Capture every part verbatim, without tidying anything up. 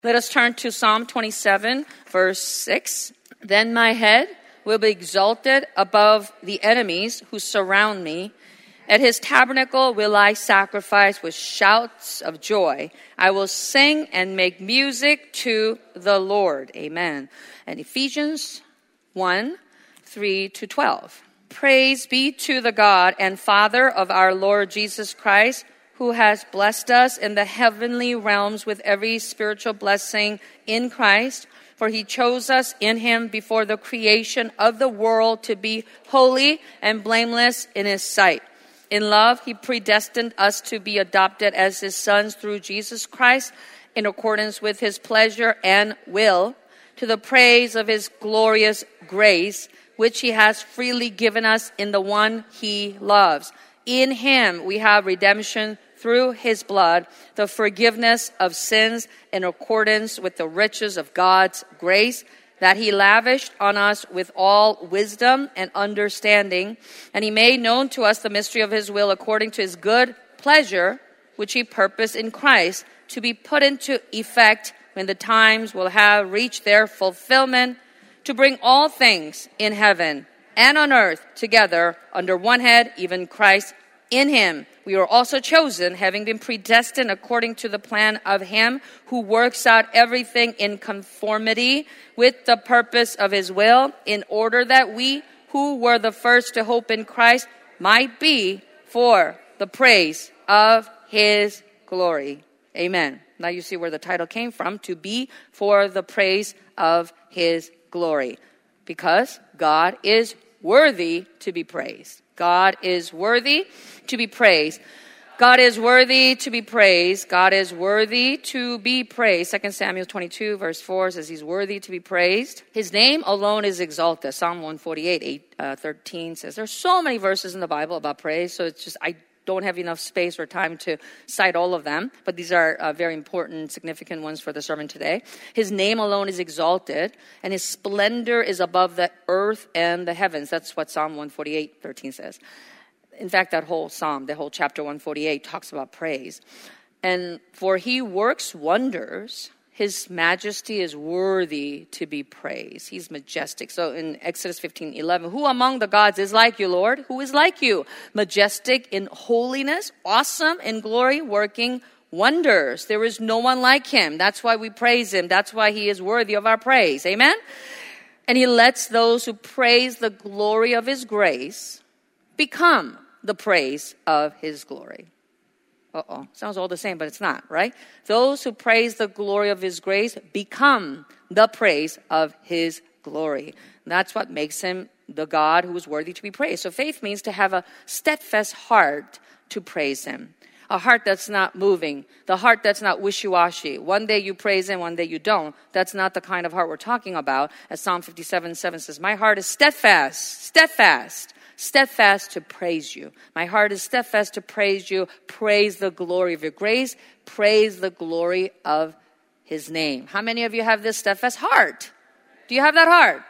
Let us turn to Psalm twenty-seven, verse six. Then my head will be exalted above the enemies who surround me. At his tabernacle will I sacrifice with shouts of joy. I will sing and make music to the Lord. Amen. And Ephesians one, three to twelve. Praise be to the God and Father of our Lord Jesus Christ, who has blessed us in the heavenly realms with every spiritual blessing in Christ. For he chose us in him before the creation of the world to be holy and blameless in his sight. In love, he predestined us to be adopted as his sons through Jesus Christ in accordance with his pleasure and will, to the praise of his glorious grace, which he has freely given us in the one he loves. In him we have redemption through his blood, the forgiveness of sins in accordance with the riches of God's grace that he lavished on us with all wisdom and understanding. And he made known to us the mystery of his will according to his good pleasure, which he purposed in Christ to be put into effect when the times will have reached their fulfillment, to bring all things in heaven and on earth together under one head, even Christ. In him we were also chosen, having been predestined according to the plan of him who works out everything in conformity with the purpose of his will, in order that we who were the first to hope in Christ might be for the praise of his glory. Amen. Now you see where the title came from, to be for the praise of his glory. Because God is worthy to be praised. God is worthy to be praised. God is worthy to be praised. God is worthy to be praised. Second Samuel twenty-two, verse four says he's worthy to be praised. His name alone is exalted. Psalm one forty-eight, eight, uh, thirteen says there's so many verses in the Bible about praise, so it's just, I don't have enough space or time to cite all of them, but these are uh, very important, significant ones for the sermon today. His name alone is exalted, and his splendor is above the earth and the heavens. That's what Psalm one forty-eight, thirteen says. In fact, that whole psalm, the whole chapter one forty-eight talks about praise. And for he works wonders, his majesty is worthy to be praised. He's majestic. So in Exodus fifteen eleven, who among the gods is like you, Lord? Who is like you? Majestic in holiness, awesome in glory, working wonders. There is no one like him. That's why we praise him. That's why he is worthy of our praise. Amen? And he lets those who praise the glory of his grace become the praise of his glory. Uh-oh, sounds all the same, but it's not, right? Those who praise the glory of his grace become the praise of his glory. That's what makes him the God who is worthy to be praised. So faith means to have a steadfast heart to praise him. A heart that's not moving. The heart that's not wishy-washy. One day you praise him, one day you don't. That's not the kind of heart we're talking about. As Psalm fifty-seven seven says, my heart is steadfast, steadfast. Steadfast to praise you. My heart is steadfast to praise you. Praise the glory of your grace. Praise the glory of his name. How many of you have this steadfast heart? Do you have that heart?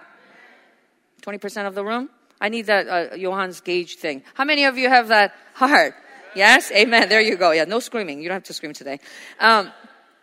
twenty percent of the room? I need that uh, Johannes Gage thing. How many of you have that heart? Yes? Amen. There you go. Yeah, no screaming. You don't have to scream today. Um,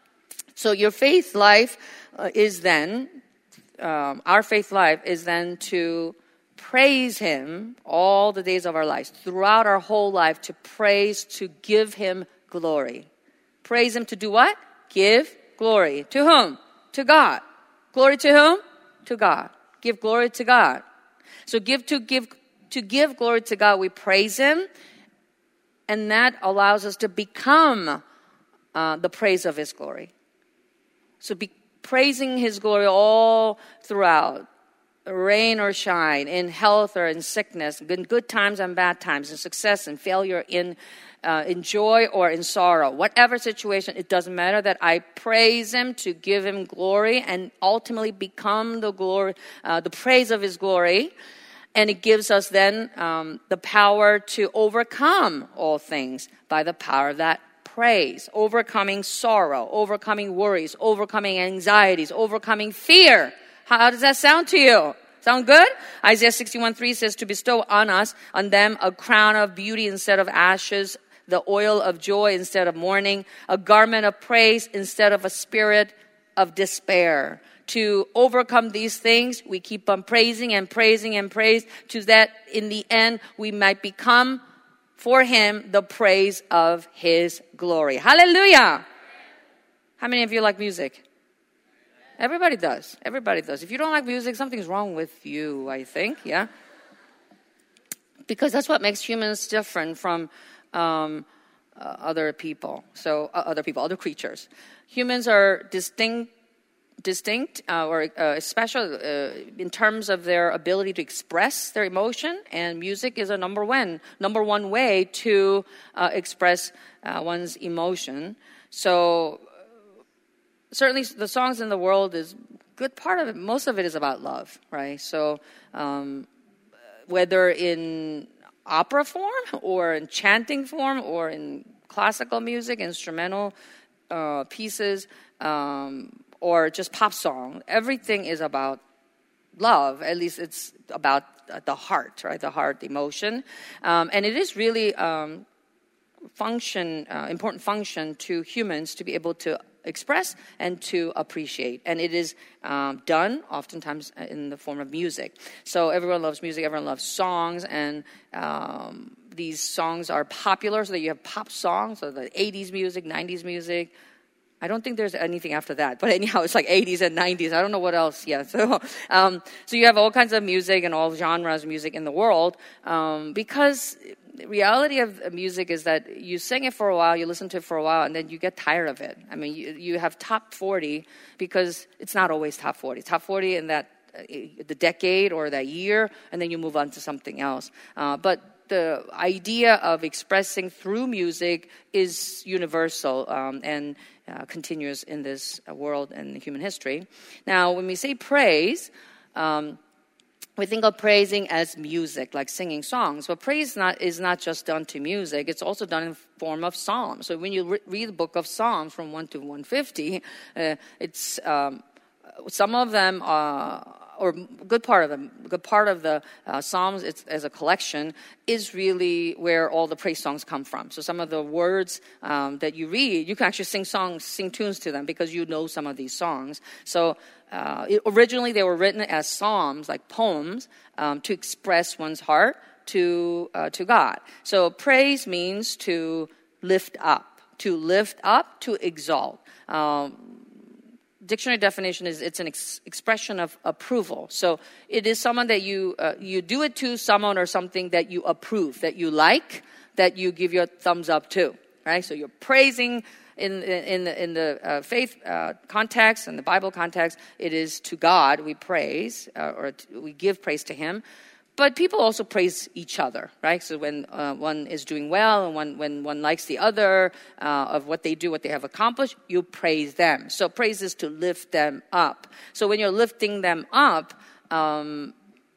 so your faith life uh, is then, um, our faith life is then to praise him all the days of our lives, throughout our whole life, to praise, to give him glory. Praise him to do what? Give glory. To whom? To God. Glory to whom? To God. Give glory to God. So give to give to give glory to God, we praise him, and that allows us to become uh, the praise of his glory. So be praising his glory all throughout. Rain or shine, in health or in sickness, in good times and bad times, in success and failure, in uh, in joy or in sorrow. Whatever situation, it doesn't matter, that I praise him to give him glory and ultimately become the glory, uh, the praise of his glory. And it gives us then um, the power to overcome all things by the power of that praise. Overcoming sorrow, overcoming worries, overcoming anxieties, overcoming fear. How does that sound to you? Sound good? Isaiah sixty-one three says to bestow on us, on them, a crown of beauty instead of ashes, the oil of joy instead of mourning, a garment of praise instead of a spirit of despair. To overcome these things, we keep on praising and praising and praise to that in the end we might become for him the praise of his glory. Hallelujah! How many of you like music? Everybody does. Everybody does. If you don't like music, something's wrong with you, I think, yeah? Because that's what makes humans different from um, uh, other people. So, uh, other people, other creatures. Humans are distinct distinct uh, or uh, special uh, in terms of their ability to express their emotion, and music is a number one number one way to uh, express uh, one's emotion. So certainly the songs in the world is good part of it. Most of it is about love, right? So um, whether in opera form or in chanting form or in classical music, instrumental uh, pieces, um, or just pop song, everything is about love. At least it's about the heart, right? The heart, the emotion. Um, and it is really um, function, uh, important function to humans to be able to express and to appreciate. And it is um, done oftentimes in the form of music. So everyone loves music, everyone loves songs, and um, these songs are popular, so that you have pop songs, so the eighties music, nineties music. I don't think there's anything after that. But anyhow, it's like eighties and nineties. I don't know what else. Yeah. So, um, so you have all kinds of music and all genres of music in the world. Um, because the reality of music is that you sing it for a while, you listen to it for a while, and then you get tired of it. I mean, you, you have top forty because it's not always top forty. Top forty in that uh, the decade or that year, and then you move on to something else. Uh, but the idea of expressing through music is universal um, and uh, continuous in this uh, world and human history. Now, when we say praise, um, we think of praising as music, like singing songs. But praise not, is not just done to music. It's also done in form of psalms. So when you re- read the book of Psalms from one to one fifty, uh, it's um, some of them are... or good part of them, good part of the uh, Psalms it's, as a collection is really where all the praise songs come from. So some of the words um, that you read, you can actually sing songs, sing tunes to them because you know some of these songs. So uh, it, originally they were written as psalms, like poems, um, to express one's heart to uh, to God. So praise means to lift up, to lift up, to exalt. Um, Dictionary definition is it's an ex- expression of approval. So it is someone that you uh, you do it to someone or something that you approve, that you like, that you give your thumbs up to, right? So you're praising in in the, in the uh, faith uh, context and the Bible context. It is to God we praise uh, or to, we give praise to Him. But people also praise each other, right? So when uh, one is doing well and one, when one likes the other uh, of what they do, what they have accomplished, you praise them. So praise is to lift them up. So when you're lifting them up, um,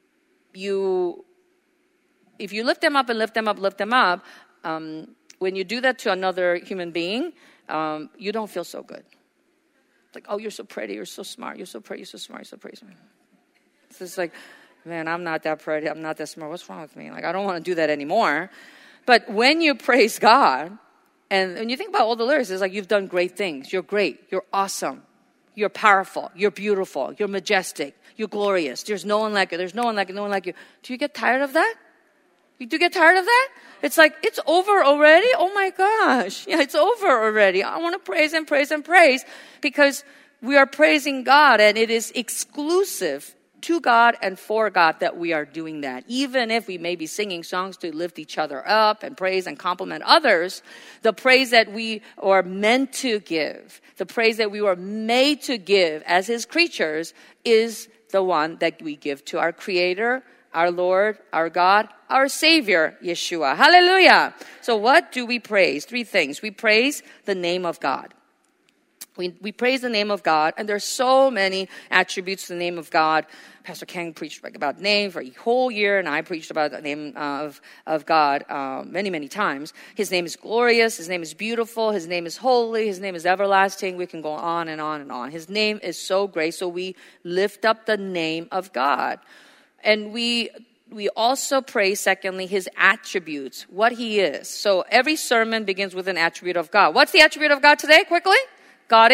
you, if you lift them up and lift them up, lift them up, um, when you do that to another human being, um, you don't feel so good. Like, oh, you're so pretty, you're so smart, you're so pretty, you're so smart, you're so pretty. It's just like... man, I'm not that pretty, I'm not that smart, what's wrong with me? Like, I don't want to do that anymore. But when you praise God, and when you think about all the lyrics, it's like you've done great things. You're great, you're awesome, you're powerful, you're beautiful, you're majestic, you're glorious. There's no one like you, there's no one like you, no one like you. Do you get tired of that? You do get tired of that? It's like, it's over already? Oh my gosh, yeah, it's over already. I want to praise and praise and praise because we are praising God and it is exclusive to God and for God that we are doing that. Even if we may be singing songs to lift each other up and praise and compliment others, the praise that we are meant to give, the praise that we were made to give as His creatures is the one that we give to our Creator, our Lord, our God, our Savior, Yeshua. Hallelujah! So what do we praise? Three things. We praise the name of God. We we praise the name of God, and there's so many attributes to the name of God. Pastor Kang preached about name for a whole year, and I preached about the name of, of God uh, many, many times. His name is glorious. His name is beautiful. His name is holy. His name is everlasting. We can go on and on and on. His name is so great, so we lift up the name of God. And we... We also praise, secondly, His attributes, what He is. So every sermon begins with an attribute of God. What's the attribute of God today, quickly? God is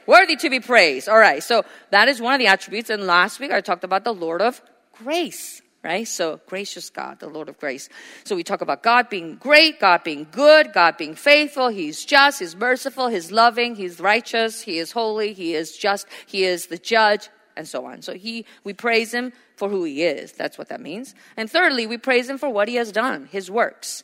Worthy to be praised. All right. So that is one of the attributes. And last week I talked about the Lord of grace. Right? So gracious God, the Lord of grace. So we talk about God being great, God being good, God being faithful. He's just, He's merciful, He's loving, He's righteous, He is holy, He is just, He is the judge, and so on. So he, we praise Him for who He is. That's what that means. And thirdly, we praise Him for what He has done, His works.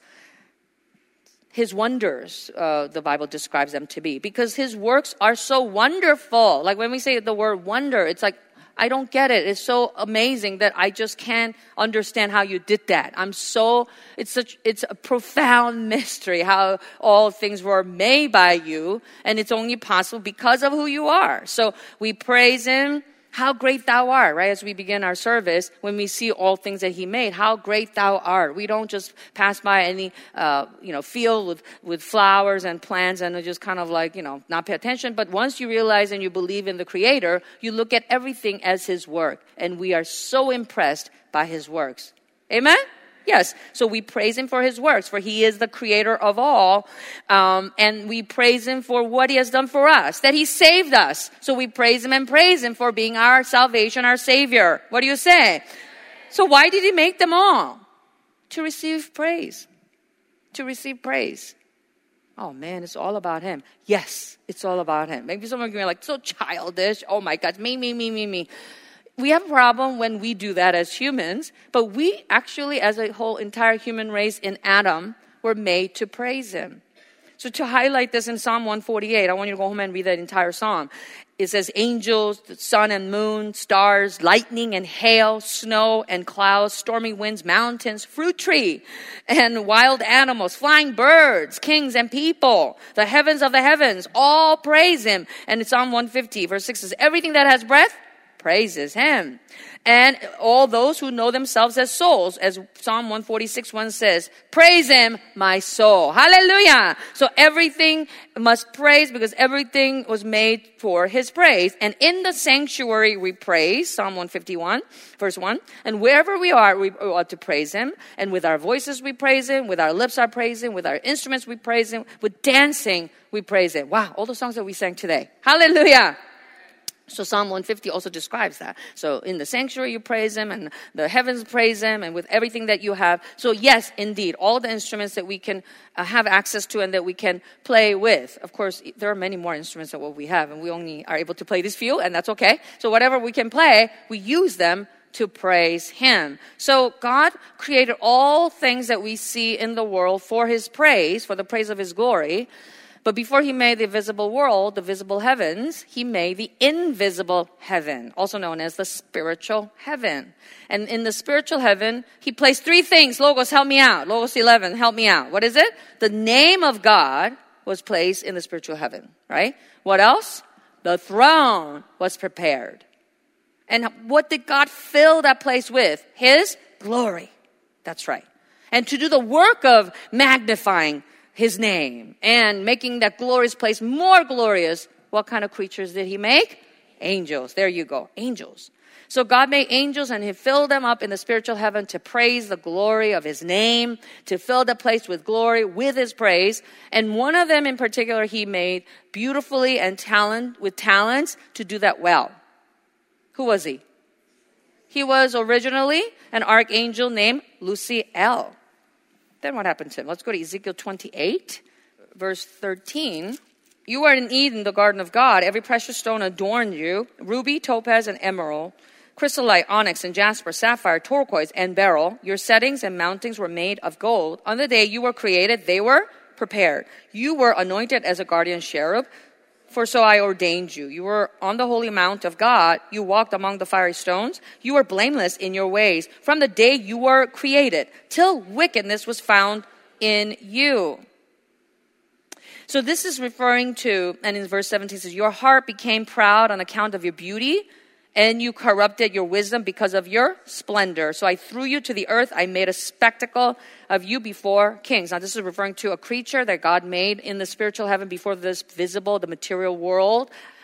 His wonders, uh, the Bible describes them to be. Because His works are so wonderful. Like when we say the word wonder, it's like, I don't get it. It's so amazing that I just can't understand how you did that. I'm so, it's such, it's a profound mystery how all things were made by you. And it's only possible because of who you are. So we praise Him. How great thou art, right? As we begin our service, when we see all things that He made, how great thou art. We don't just pass by any, uh, you know, field with, with flowers and plants and just kind of like, you know, not pay attention. But once you realize and you believe in the Creator, you look at everything as His work. And we are so impressed by His works. Amen? Yes. So we praise Him for His works, for He is the Creator of all. Um, and we praise Him for what He has done for us, that He saved us. So we praise Him and praise Him for being our salvation, our Savior. What do you say? So why did He make them all? To receive praise. To receive praise. Oh man, it's all about Him. Yes, it's all about Him. Maybe some of you are like, so childish. Oh my God, me, me, me, me, me. We have a problem when we do that as humans, but we actually, as a whole entire human race in Adam, were made to praise Him. So to highlight this in Psalm one forty-eight, I want you to go home and read that entire psalm. It says, angels, the sun and moon, stars, lightning and hail, snow and clouds, stormy winds, mountains, fruit tree, and wild animals, flying birds, kings and people, the heavens of the heavens, all praise Him. And in Psalm one fifty, verse six says, everything that has breath praises Him. And all those who know themselves as souls, as Psalm one forty-six one says, praise Him, my soul. Hallelujah. So everything must praise because everything was made for His praise. And in the sanctuary we praise, Psalm one fifty-one, verse one. And wherever we are, we ought to praise Him. And with our voices we praise Him. With our lips I praise Him. With our instruments we praise Him. With dancing we praise Him. Wow, all the songs that we sang today. Hallelujah. So Psalm one fifty also describes that. So in the sanctuary you praise Him and the heavens praise Him and with everything that you have. So yes, indeed, all the instruments that we can uh, have access to and that we can play with. Of course, there are many more instruments than what we have and we only are able to play this few and that's okay. So whatever we can play, we use them to praise Him. So God created all things that we see in the world for His praise, for the praise of His glory. But before He made the visible world, the visible heavens, He made the invisible heaven, also known as the spiritual heaven. And in the spiritual heaven, He placed three things. Logos, help me out. Logos eleven, help me out. What is it? The name of God was placed in the spiritual heaven, right? What else? The throne was prepared. And what did God fill that place with? His glory. That's right. And to do the work of magnifying His name and making that glorious place more glorious, what kind of creatures did He make? Angels. There you go. Angels. So God made angels and He filled them up in the spiritual heaven to praise the glory of His name, to fill the place with glory, with His praise. And one of them in particular He made beautifully and talent with talents to do that well. Who was he? He was originally an archangel named Luciel. Then what happened to him? Let's go to Ezekiel twenty-eight, verse thirteen. You were in Eden, the garden of God. Every precious stone adorned you. Ruby, topaz, and emerald. Chrysolite, onyx, and jasper, sapphire, turquoise, and beryl. Your settings and mountings were made of gold. On the day you were created, they were prepared. You were anointed as a guardian cherub. For so I ordained you. You were on the holy mount of God. You walked among the fiery stones. You were blameless in your ways from the day you were created till wickedness was found in you. So this is referring to, and in verse seventeen it says, your heart became proud on account of your beauty, and you corrupted your wisdom because of your splendor. So I threw you to the earth. I made a spectacle of you before kings. Now this is referring to a creature that God made in the spiritual heaven before this visible, the material world.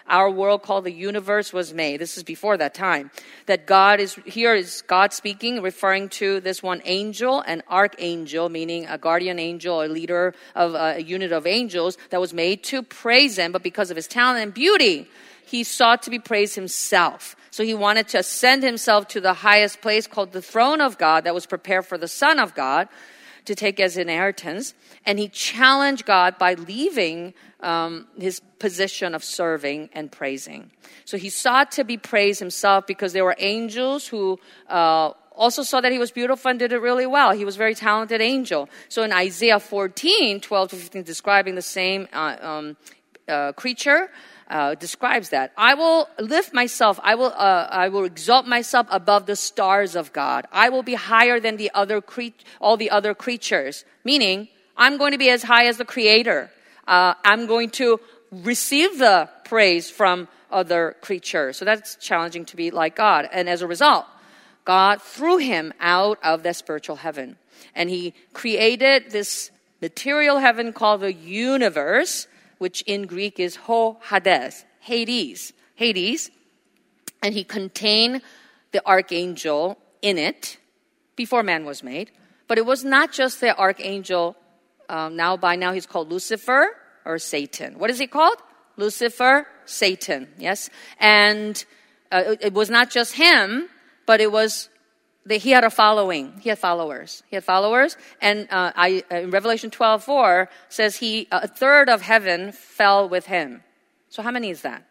our world called the universe was made. This is before that time. That God is, here is God speaking, referring to this one angel, an archangel, meaning a guardian angel, a leader of a unit of angels that was made to praise him, but because of his talent and beauty, he sought to be praised himself. So he wanted to ascend himself to the highest place called the throne of God that was prepared for the Son of God to take as inheritance. And he challenged God by leaving um, his position of serving and praising. So he sought to be praised himself because there were angels who uh, also saw that he was beautiful and did it really well. He was a very talented angel. So in Isaiah fourteen, twelve to fifteen, describing the same uh, um, uh, creature, Uh, describes that. I will lift myself. I will. Uh, I will exalt myself above the stars of God. I will be higher than the other cre- all the other creatures. Meaning, I'm going to be as high as the Creator. Uh, I'm going to receive the praise from other creatures. So that's challenging to be like God. And as a result, God threw him out of that spiritual heaven, and He created this material heaven called the universe, which in Greek is Ho Hades, Hades, Hades. And he contained the archangel in it before man was made. But it was not just the archangel. Um, now, by now, he's called Lucifer or Satan. What is he called? Lucifer, Satan, yes? And uh, it, it was not just him, but it was That he had a following. He had followers. He had followers. And uh, I, uh, in Revelation twelve four says he uh, a third of heaven fell with him. So how many is that?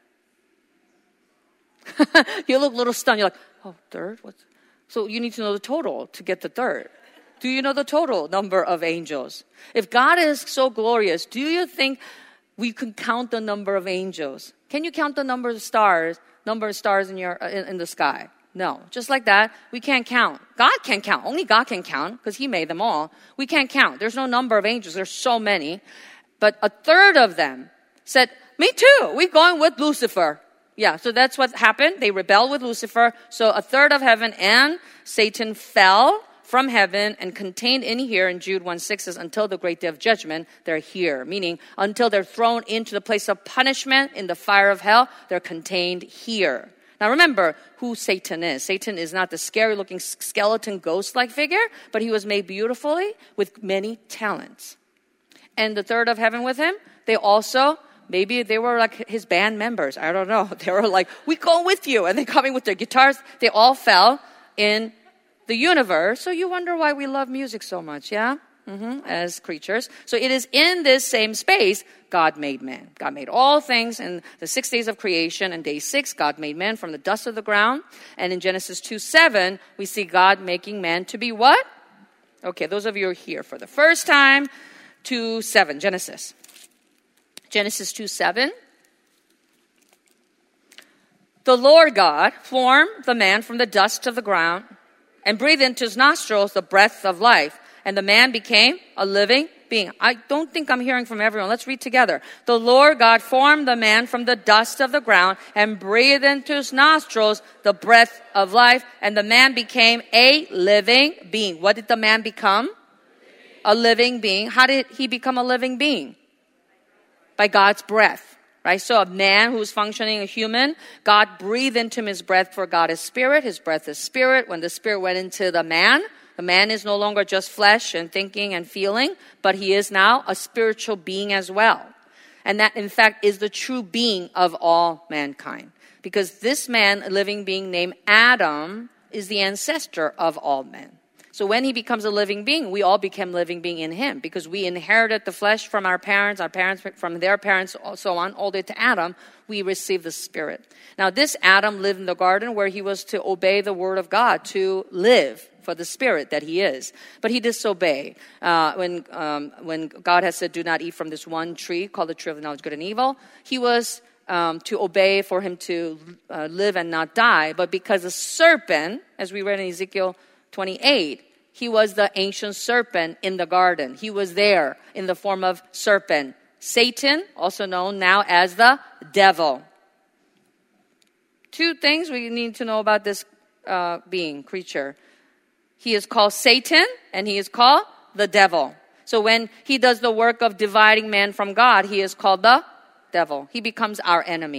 You look a little stunned. You're like, oh, third? What's... So you need to know the total to get the third. Do you know the total number of angels? If God is so glorious, do you think we can count the number of angels? Can you count the number of stars, number of stars in your uh, in, in the sky? No. Just like that, we can't count. God can count. Only God can count because He made them all. We can't count. There's no number of angels. There's so many. But a third of them said, me too. We're going with Lucifer. Yeah, so that's what happened. They rebelled with Lucifer. So a third of heaven and Satan fell from heaven and contained in here in Jude one six says, until the great day of judgment, they're here. Meaning, until they're thrown into the place of punishment in the fire of hell, they're contained here. Now remember who Satan is. Satan is not the scary-looking skeleton ghost-like figure, but he was made beautifully with many talents. And the third of heaven with him, they also, maybe they were like his band members. I don't know. They were like, we go with you. And they're coming with their guitars. They all fell in the universe. So you wonder why we love music so much, yeah? Mm-hmm, as creatures. So it is in this same space God made man. God made all things in the six days of creation. And day six, God made man from the dust of the ground. And in Genesis two seven, we see God making man to be what? Okay, those of you who are here for the first time, two seven, Genesis. Genesis two seven. The Lord God formed the man from the dust of the ground and breathed into his nostrils the breath of life. And the man became a living being. I don't think I'm hearing from everyone. Let's read together. The Lord God formed the man from the dust of the ground and breathed into his nostrils the breath of life. And the man became a living being. What did the man become? A living being. How did he become a living being? By God's breath. Right? So a man who's functioning, a human, God breathed into him his breath, for God is spirit. His breath is spirit. When the spirit went into the man, the man is no longer just flesh and thinking and feeling, but he is now a spiritual being as well. And that, in fact, is the true being of all mankind. Because this man, a living being named Adam, is the ancestor of all men. So when he becomes a living being, we all become living being in him because we inherited the flesh from our parents, our parents from their parents, so on, all the way to Adam. We receive the spirit. Now, this Adam lived in the garden where he was to obey the word of God, to live for the spirit that he is. But he disobeyed. Uh, when um, when God has said, do not eat from this one tree called the tree of the knowledge of good and evil, he was um, to obey for him to uh, live and not die. But because the serpent, as we read in Ezekiel twenty-eight, he was the ancient serpent in the garden. He was there in the form of serpent. Satan, also known now as the devil. Two things we need to know about this uh, being, creature. He is called Satan, and he is called the devil. So when he does the work of dividing man from God, he is called the devil. He becomes our enemy.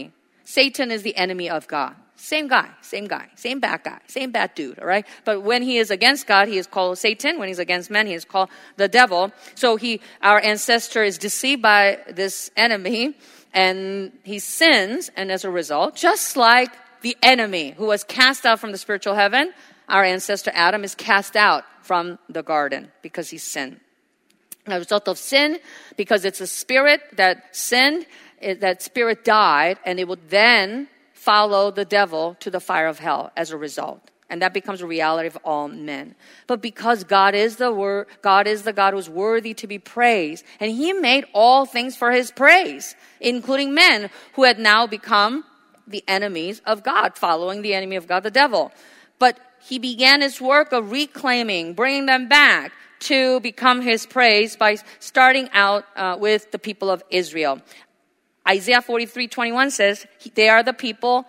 Satan is the enemy of God. Same guy, same guy, same bad guy, same bad dude, all right? But when he is against God, he is called Satan. When he's against men, he is called the devil. So he, our ancestor is deceived by this enemy, and he sins, and as a result, just like the enemy who was cast out from the spiritual heaven, our ancestor Adam is cast out from the garden because he sinned. As a result of sin, because it's a spirit that sinned, it, that spirit died, and it would then follow the devil to the fire of hell as a result. And that becomes a reality of all men. But because God is the word, God is the God who's worthy to be praised, and he made all things for his praise, including men who had now become the enemies of God, following the enemy of God, the devil. But he began his work of reclaiming, bringing them back to become his praise by starting out uh, with the people of Israel. Isaiah forty-three twenty-one says, they are the people,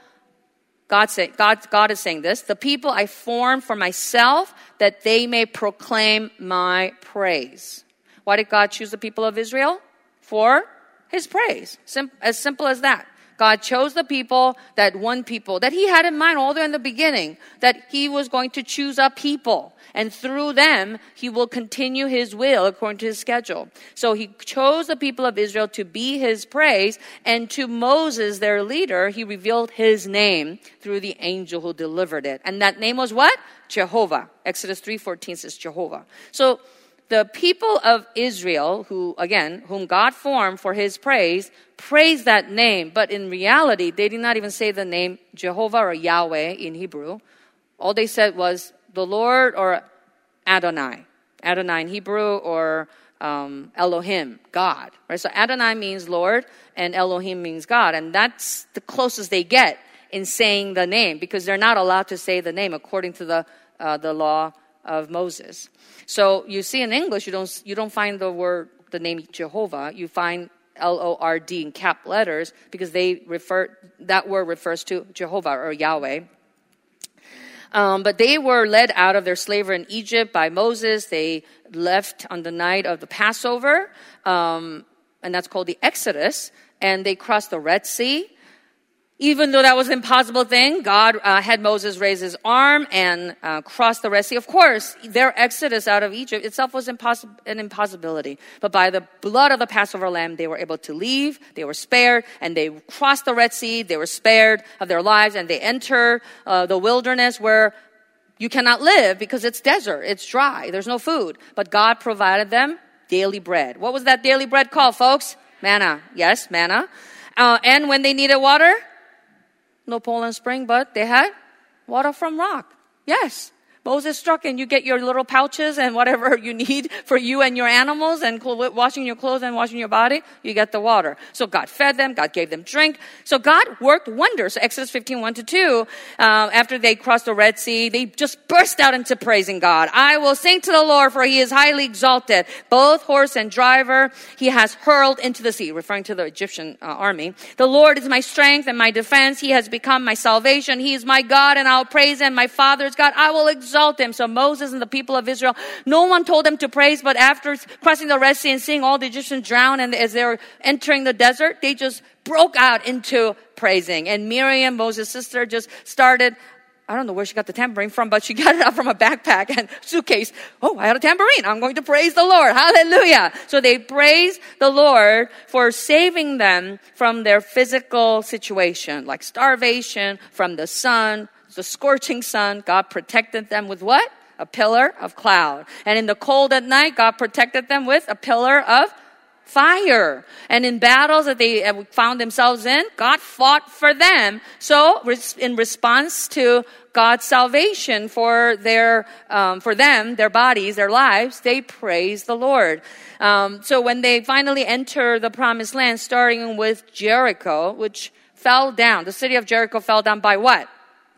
God, say, God, God is saying this, the people I formed for myself that they may proclaim my praise. Why did God choose the people of Israel? For his praise. Sim- as simple as that. God chose the people, that one people, that he had in mind all there in the beginning, that he was going to choose a people. And through them, he will continue his will according to his schedule. So he chose the people of Israel to be his praise. And to Moses, their leader, he revealed his name through the angel who delivered it. And that name was what? Jehovah. Exodus three fourteen says Jehovah. So the people of Israel, who, again, whom God formed for his praise, praised that name. But in reality, they did not even say the name Jehovah or Yahweh in Hebrew. All they said was the Lord or Adonai. Adonai in Hebrew, or um, Elohim, God. Right? So Adonai means Lord and Elohim means God. And that's the closest they get in saying the name, because they're not allowed to say the name according to the uh, the law of Moses. So you see in English, you don't you don't find the word, the name Jehovah. You find L O R D in cap letters, because they refer, that word refers to Jehovah or Yahweh. Um, but they were led out of their slavery in Egypt by Moses. They left on the night of the Passover, um, and that's called the Exodus. And they crossed the Red Sea. Even though that was an impossible thing, God uh, had Moses raise his arm and uh, cross the Red Sea. Of course, their exodus out of Egypt itself was impossible, an impossibility. But by the blood of the Passover lamb, they were able to leave. They were spared, and they crossed the Red Sea. They were spared of their lives, and they enter uh, the wilderness where you cannot live because it's desert, it's dry, there's no food. But God provided them daily bread. What was that daily bread called, folks? Manna. Yes, manna. Uh, and when they needed water, no Poland Spring, but they had water from rock. Yes. Moses struck, and you get your little pouches and whatever you need for you and your animals, and washing your clothes and washing your body, you get the water. So God fed them, God gave them drink. So God worked wonders. So Exodus fifteen, one to two, uh, after they crossed the Red Sea, they just burst out into praising God. I will sing to the Lord, for he is highly exalted. Both horse and driver he has hurled into the sea, referring to the Egyptian uh, army. The Lord is my strength and my defense. He has become my salvation. He is my God, and I'll praise him. My Father's God, I will exalt him. So Moses and the people of Israel, no one told them to praise, but after crossing the Red Sea and seeing all the Egyptians drown, and as they were entering the desert, they just broke out into praising. And Miriam, Moses' sister, just started, I don't know where she got the tambourine from, but she got it out from a backpack and suitcase. Oh, I had a tambourine. I'm going to praise the Lord. Hallelujah. So they praised the Lord for saving them from their physical situation, like starvation, from the sun, the scorching sun. God protected them with what? A pillar of cloud. And in the cold at night, God protected them with a pillar of fire. And in battles that they found themselves in, God fought for them. So in response to God's salvation for their, um, for them, their bodies, their lives, they praise the Lord. Um, so when they finally enter the promised land, starting with Jericho, which fell down, the city of Jericho fell down by what?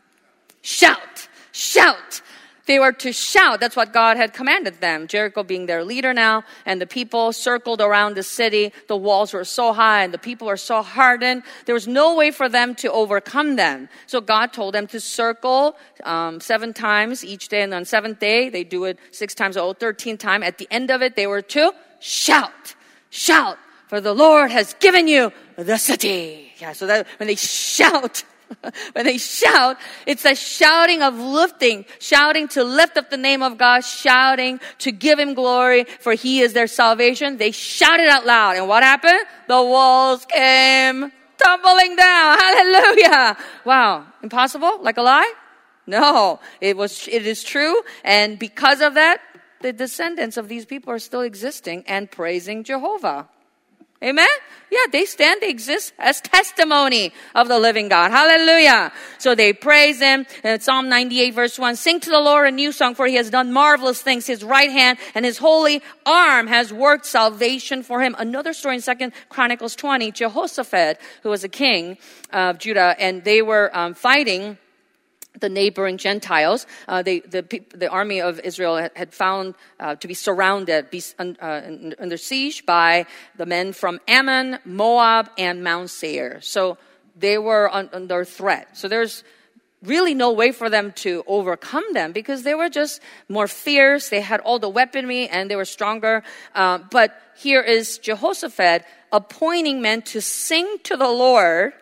Shout, shout. They were to shout. That's what God had commanded them. Jericho being their leader now, and the people circled around the city. The walls were so high and the people were so hardened. There was no way for them to overcome them. So God told them to circle um, seven times each day. And on the seventh day, they do it six times, oh, thirteen times. At the end of it, they were to shout, shout. For the Lord has given you the city. Yeah, so that when they shout, when they shout, it's a shouting of lifting, shouting to lift up the name of God, shouting to give Him glory, for He is their salvation. They shouted out loud. And what happened? The walls came tumbling down. Hallelujah. Wow. Impossible? Like a lie? No. It was, it is true. And because of that, the descendants of these people are still existing and praising Jehovah. Amen? Yeah, they stand, they exist as testimony of the living God. Hallelujah. So they praise Him. And Psalm ninety-eight verse one, sing to the Lord a new song, for He has done marvelous things. His right hand and His holy arm has worked salvation for Him. Another story in Second Chronicles twenty, Jehoshaphat, who was a king of Judah, and they were um, fighting the neighboring Gentiles. Uh, they, the the army of Israel had, had found uh, to be surrounded, be uh, under siege by the men from Ammon, Moab, and Mount Seir. So they were un, under threat. So there's really no way for them to overcome them because they were just more fierce. They had all the weaponry and they were stronger. Uh, but here is Jehoshaphat appointing men to sing to the Lord.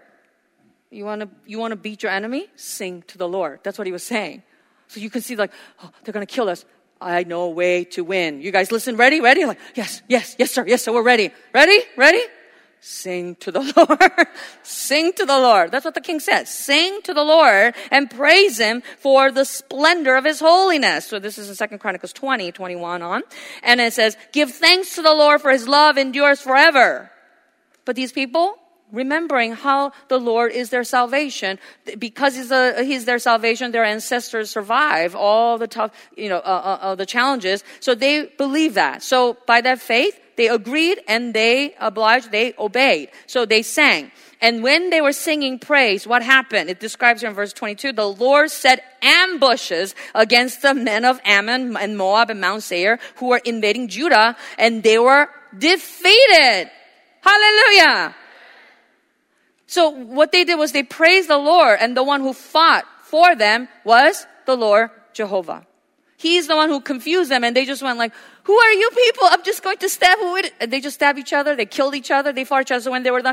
You want to you want to beat your enemy? Sing to the Lord. That's what he was saying. So you can see like, oh, they're going to kill us. I know a way to win. You guys listen, ready? Ready? Like, yes, yes, yes, sir. Yes, sir, we're ready. Ready? Ready? Sing to the Lord. Sing to the Lord. That's what the king said. Sing to the Lord and praise Him for the splendor of His holiness. So this is in Second Chronicles twenty, twenty-one on. And it says, give thanks to the Lord for His love endures forever. But these people, remembering how the Lord is their salvation, because He's, a, he's their salvation, their ancestors survive all the tough, you know, uh, uh, uh, the challenges. So they believe that. So by that faith, they agreed and they obliged, they obeyed. So they sang. And when they were singing praise, what happened? It describes here in verse twenty-two, the Lord set ambushes against the men of Ammon and Moab and Mount Seir who were invading Judah, and they were defeated. Hallelujah. So what they did was they praised the Lord, and the one who fought for them was the Lord Jehovah. He's the one who confused them, and they just went like, who are you people? I'm just going to stab who it is. And they just stabbed each other. They killed each other. They fought each other. So when they were done,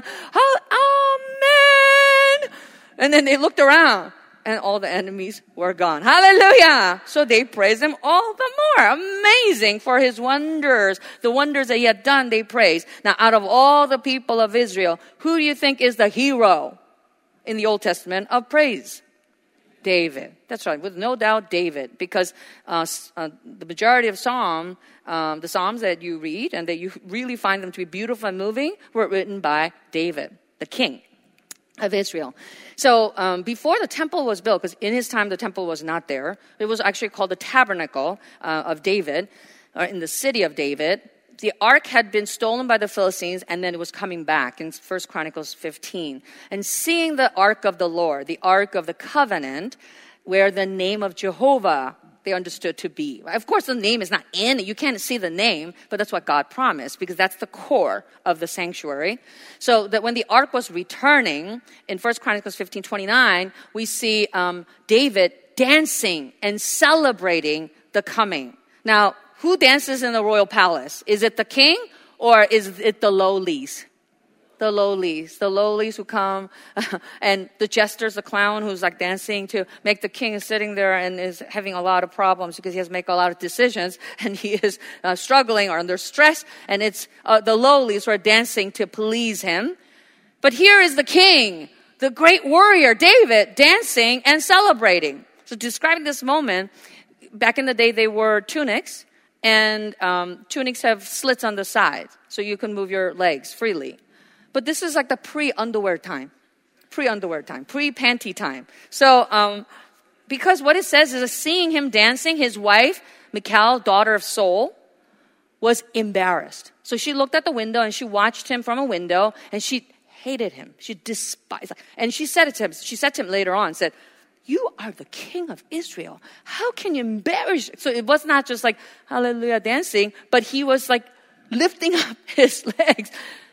oh, amen. And then they looked around, and all the enemies were gone. Hallelujah. So they praised Him all the more. Amazing for His wonders. The wonders that He had done, they praised. Now, out of all the people of Israel, who do you think is the hero in the Old Testament of praise? David. That's right. With no doubt, David. Because uh, uh, the majority of Psalm, um, the Psalms that you read and that you really find them to be beautiful and moving were written by David, the king of Israel. So um, before the temple was built, because in his time the temple was not there, it was actually called the tabernacle uh, of David, or in the city of David. The ark had been stolen by the Philistines, and then it was coming back in First Chronicles fifteen. And seeing the ark of the Lord, the ark of the covenant, where the name of Jehovah they understood to be. Of course, the name is not in it. You can't see the name, but that's what God promised, because that's the core of the sanctuary. So that when the ark was returning, in First Chronicles fifteen twenty-nine, we see um, David dancing and celebrating the coming. Now, who dances in the royal palace? Is it the king or is it the lowlies? The lowlies, the lowlies who come, and the jesters, the clown who's like dancing to make the king is sitting there and is having a lot of problems because he has to make a lot of decisions and he is uh, struggling or under stress, and it's uh, the lowlies who are dancing to please him. But here is the king, the great warrior, David, dancing and celebrating. So describing this moment, back in the day they wore tunics, and um, tunics have slits on the side, so you can move your legs freely. But this is like the pre-underwear time, pre-underwear time, pre-panty time. So um, because what it says is, seeing him dancing, his wife, Michal, daughter of Saul, was embarrassed. So she looked at the window and she watched him from a window, and she hated him. She despised him. And she said it to him. She said to him later on, said, "You are the king of Israel. How can you embarrass?" So it was not just like hallelujah dancing, but he was like lifting up his legs.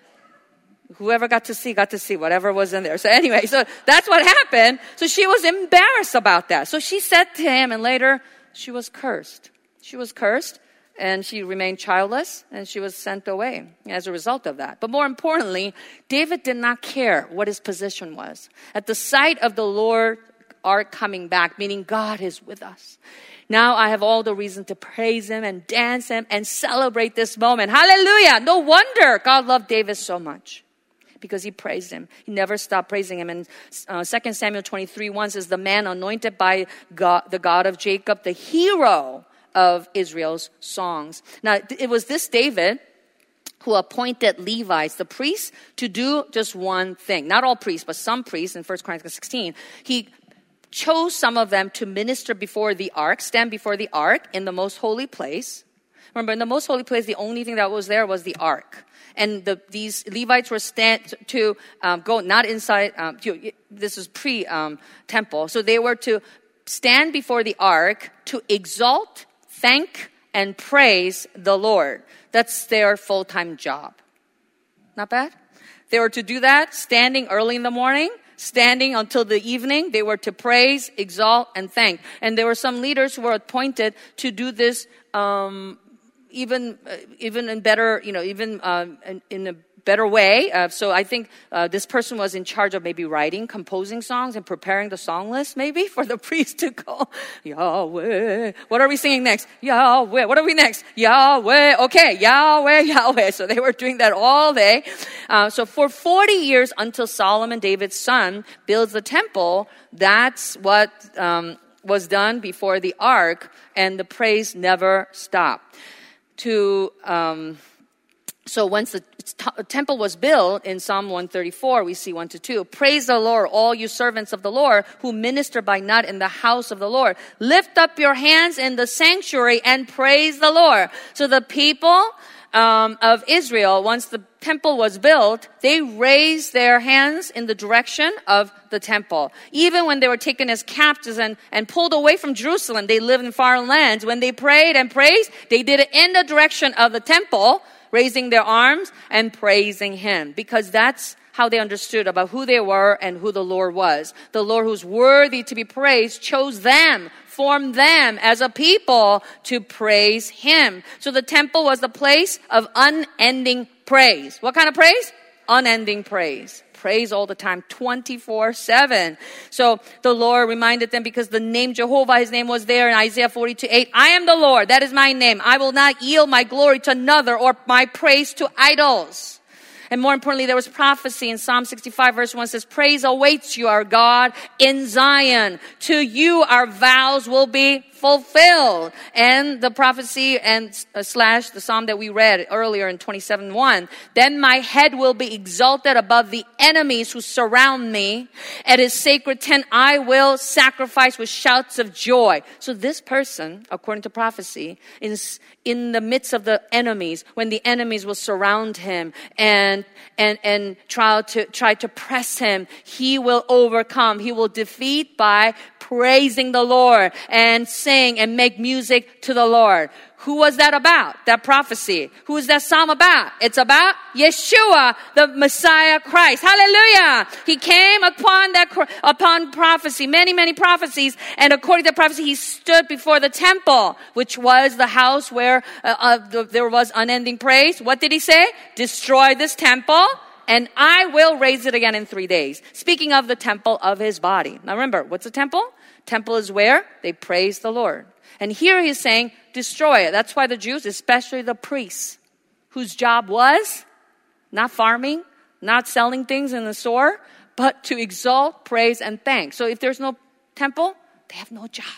Whoever got to see, got to see whatever was in there. So anyway, so that's what happened. So she was embarrassed about that. So she said to him, and later she was cursed. She was cursed and she remained childless, and she was sent away as a result of that. But more importantly, David did not care what his position was. At the sight of the Lord ark coming back, meaning God is with us, now I have all the reason to praise him and dance him and celebrate this moment. Hallelujah! No wonder God loved David so much, because he praised him. He never stopped praising him. And uh, Second Samuel twenty-three one says, the man anointed by God, the God of Jacob, the hero of Israel's songs. Now, it was this David who appointed Levites, the priests, to do just one thing. Not all priests, but some priests in First Chronicles sixteen. He chose some of them to minister before the ark, stand before the ark in the most holy place. Remember, in the most holy place, the only thing that was there was the ark. And the, these Levites were stand to um, go not inside. Um, to, this is pre-temple, um, so they were to stand before the ark to exalt, thank, and praise the Lord. That's their full-time job. Not bad? They were to do that standing early in the morning, standing until the evening. They were to praise, exalt, and thank. And there were some leaders who were appointed to do this um, even uh, even in better, you know, even uh, in, in a better way. Uh, so I think uh, this person was in charge of maybe writing, composing songs, and preparing the song list maybe for the priest to go, Yahweh. What are we singing next? Yahweh. What are we next? Yahweh. Okay, Yahweh, Yahweh. So they were doing that all day. Uh, so for forty years until Solomon, David's son, builds the temple, that's what um, was done before the ark, and the praise never stopped. To um, so once the t- temple was built in Psalm one thirty-four, we see one to two. Praise the Lord, all you servants of the Lord who minister by night in the house of the Lord. Lift up your hands in the sanctuary and praise the Lord. So the people um, of Israel, once the temple was built, they raised their hands in the direction of the temple. Even when they were taken as captives and, and pulled away from Jerusalem, they lived in foreign lands. When they prayed and praised, they did it in the direction of the temple, raising their arms and praising him, because that's how they understood about who they were and who the Lord was. The Lord, who's worthy to be praised, chose them, formed them as a people to praise him. So the temple was the place of unending praise. What kind of praise? Unending praise. Praise all the time, twenty-four seven. So the Lord reminded them, because the name Jehovah, his name was there in Isaiah forty-two eight. I am the Lord, that is my name. I will not yield my glory to another or my praise to idols. And more importantly, there was prophecy in Psalm sixty-five verse one says, praise awaits you, our God, in Zion. To you our vows will be fulfilled. And the prophecy and uh, slash the psalm that we read earlier in twenty-seven one. Then my head will be exalted above the enemies who surround me. At his sacred tent I will sacrifice with shouts of joy. So this person, according to prophecy, is in the midst of the enemies, when the enemies will surround him and and and try to try to press him, he will overcome. He will defeat by praising the Lord and sing and make music to the Lord. Who was that about? That prophecy. Who is that psalm about? It's about Yeshua, the Messiah Christ. Hallelujah! He came upon that upon prophecy, many, many prophecies, and according to prophecy, he stood before the temple, which was the house where uh, uh, the, there was unending praise. What did he say? Destroy this temple, and I will raise it again in three days. Speaking of the temple of his body. Now remember, what's a temple? Temple is where they praise the Lord. And here he's saying, destroy it. That's why the Jews, especially the priests, whose job was not farming, not selling things in the store, but to exalt, praise, and thank. So if there's no temple, they have no job.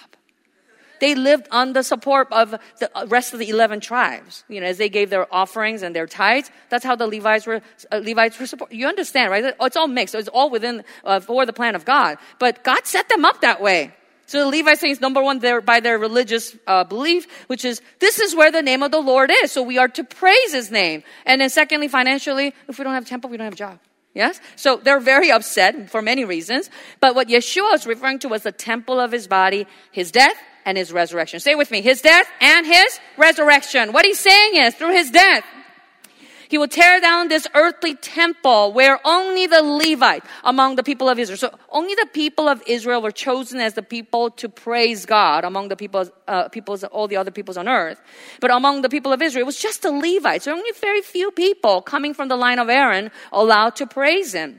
They lived on the support of the rest of the eleven tribes. You know, as they gave their offerings and their tithes, that's how the Levites were. Uh, Levites were supported. You understand, right? It's all mixed. It's all within uh, for the plan of God. But God set them up that way. So the Levites things, number one, they're by their religious uh, belief, which is this is where the name of the Lord is. So we are to praise his name. And then secondly, financially, if we don't have a temple, we don't have a job. Yes? So they're very upset for many reasons. But what Yeshua is referring to was the temple of his body, his death, and his resurrection. Say with me, his death and his resurrection. What he's saying is, through his death, He will tear down this earthly temple where only the Levites among the people of Israel. So only the people of Israel were chosen as the people to praise God among the people, uh, peoples, all the other peoples on earth. But among the people of Israel, it was just the Levites. There were only very few people coming from the line of Aaron allowed to praise him.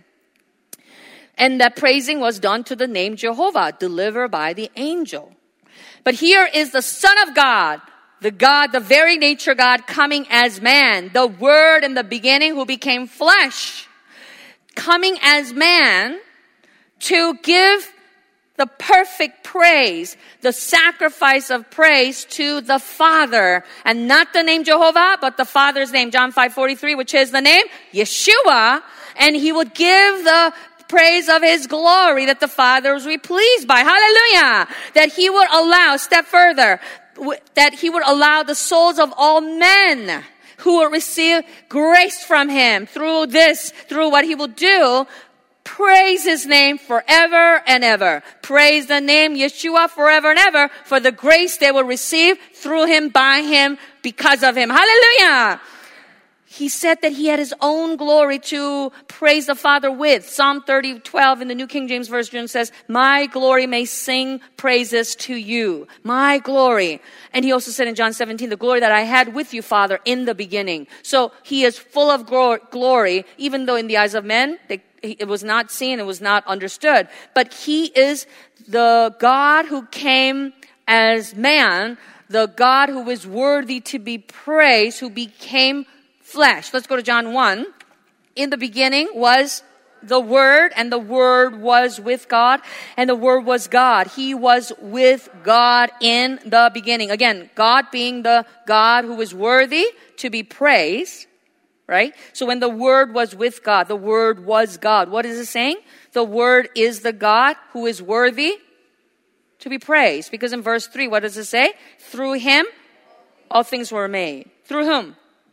And that praising was done to the name Jehovah, delivered by the angel. But here is the Son of God, the God, the very nature God coming as man, the Word in the beginning who became flesh, coming as man to give the perfect praise, the sacrifice of praise to the Father. And not the name Jehovah, but the Father's name, John five forty-three, which is the name Yeshua. And he would give the praise of his glory that the Father was pleased by. Hallelujah! That he would allow, step further, that he would allow the souls of all men who will receive grace from him through this, through what he will do, praise his name forever and ever. Praise the name Yeshua forever and ever for the grace they will receive through him, by him, because of him. Hallelujah! He said that he had his own glory to praise the Father with. Psalm thirty, twelve in the New King James Version says, my glory may sing praises to you. My glory. And he also said in John seventeen, the glory that I had with you, Father, in the beginning. So he is full of glory, even though in the eyes of men, they, it was not seen, it was not understood. But he is the God who came as man, the God who is worthy to be praised, who became flesh. Let's go to John one. In the beginning was the Word, and the Word was with God, and the Word was God. He was with God in the beginning. Again, God being the God who is worthy to be praised, right? So when the Word was with God, the Word was God. What is it saying? The Word is the God who is worthy to be praised. Because in verse three, what does it say? Through him, all things were made. Through whom?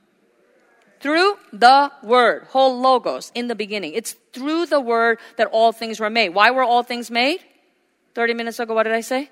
Through the Word, whole logos, in the beginning. It's through the Word that all things were made. Why were all things made? thirty minutes ago, what did I say?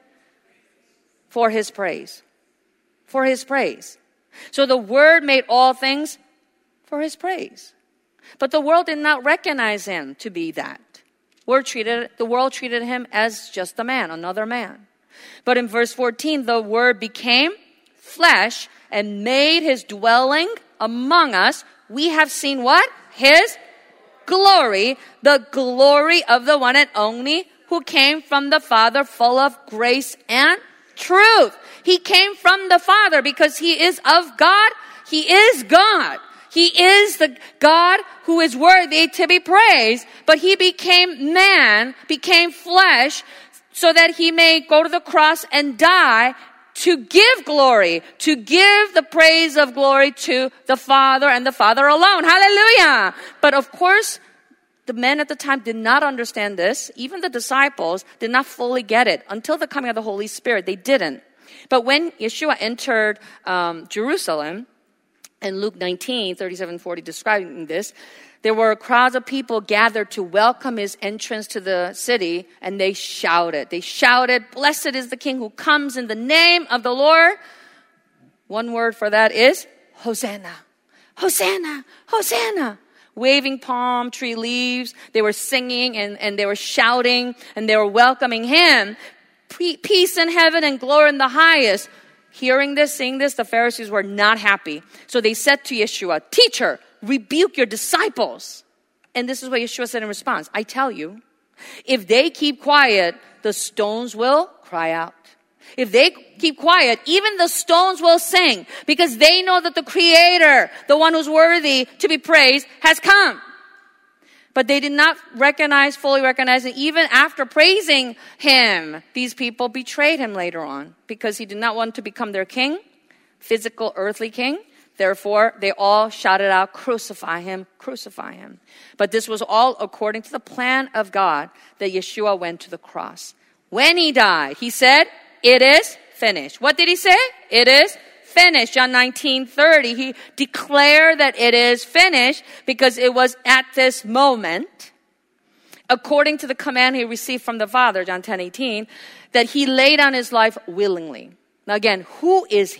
For his praise. For his praise. So the Word made all things for his praise. But the world did not recognize him to be that. Word treated, the world treated him as just a man, another man. But in verse fourteen, the Word became flesh and made his dwelling among us. We have seen what? His glory, the glory of the one and only who came from the Father, full of grace and truth. He came from the Father because he is of God. He is God. He is the God who is worthy to be praised, but he became man, became flesh, so that he may go to the cross and die to give glory, to give the praise of glory to the Father and the Father alone. Hallelujah! But of course, the men at the time did not understand this. Even the disciples did not fully get it. Until the coming of the Holy Spirit, they didn't. But when Yeshua entered um, Jerusalem, in Luke nineteen, thirty-seven, forty, describing this, there were crowds of people gathered to welcome his entrance to the city, and they shouted. They shouted, "Blessed is the King who comes in the name of the Lord." One word for that is Hosanna. Hosanna, Hosanna. Waving palm tree leaves. They were singing and, and they were shouting and they were welcoming him. Peace in heaven and glory in the highest. Hearing this, seeing this, the Pharisees were not happy. So they said to Yeshua, "Teacher, rebuke your disciples." And this is what Yeshua said in response. "I tell you, if they keep quiet, the stones will cry out. If they keep quiet, even the stones will sing, because they know that the Creator, the one who's worthy to be praised, has come." But they did not recognize, fully recognize, and even after praising him, these people betrayed him later on because he did not want to become their king, physical, earthly king. Therefore, they all shouted out, "Crucify him, crucify him." But this was all according to the plan of God that Yeshua went to the cross. When he died, he said, "It is finished." What did he say? It is finished. John nineteen thirty, he declared that it is finished because it was at this moment, according to the command he received from the Father, John ten eighteen, that he laid down his life willingly. Now again, who is he?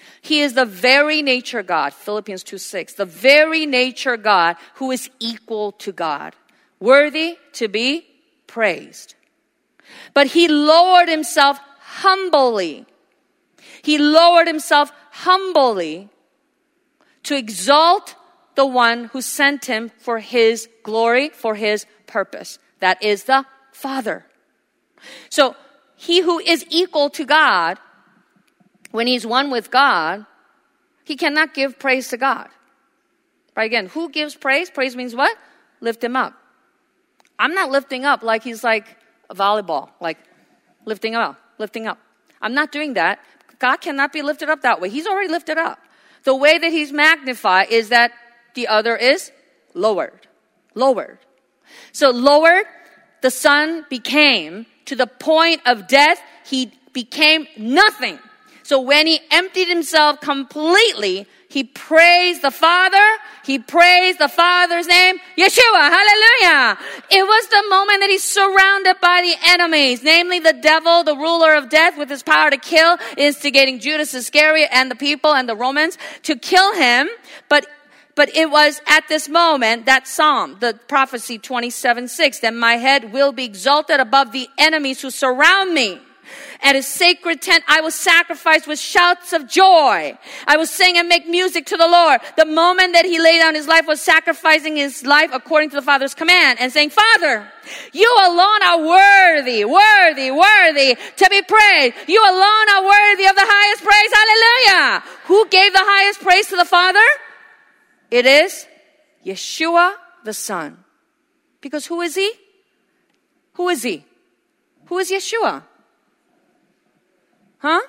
He is the very nature God, Philippians two six, the very nature God who is equal to God, worthy to be praised. But he lowered himself humbly. He lowered himself humbly to exalt the one who sent him for his glory, for his purpose. That is the Father. So he who is equal to God, when he's one with God, he cannot give praise to God. Right? Again, who gives praise? Praise means what? Lift him up. I'm not lifting up like he's like a volleyball, like lifting up, lifting up. I'm not doing that. God cannot be lifted up that way. He's already lifted up. The way that he's magnified is that the other is lowered. Lowered. So lowered, the Son became, to the point of death, he became nothing. So when he emptied himself completely, he praised the Father. He praised the Father's name, Yeshua. Hallelujah. It was the moment that he's surrounded by the enemies, namely the devil, the ruler of death, with his power to kill, instigating Judas Iscariot and the people and the Romans to kill him. But But it was at this moment, that psalm, the prophecy twenty-seven six, that my head will be exalted above the enemies who surround me. At his sacred tent, I will sacrifice with shouts of joy. I will sing and make music to the Lord. The moment that he laid down his life was sacrificing his life according to the Father's command and saying, Father, you alone are worthy, worthy, worthy to be praised. You alone are worthy of the highest praise. Hallelujah. Who gave the highest praise to the Father? It is Yeshua the Son. Because who is he? Who is he? Who is Yeshua? Huh?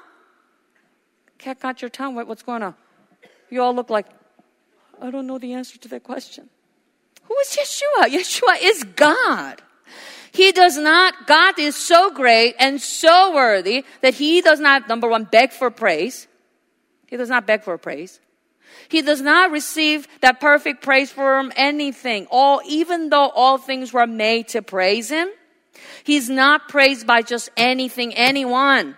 Cat got your tongue. What, what's going on? You all look like, I don't know the answer to that question. Who is Yeshua? Yeshua is God. He does not, God is so great and so worthy that he does not, number one, beg for praise. He does not beg for praise. He does not receive that perfect praise from anything. All, even though all things were made to praise him, he's not praised by just anything, anyone.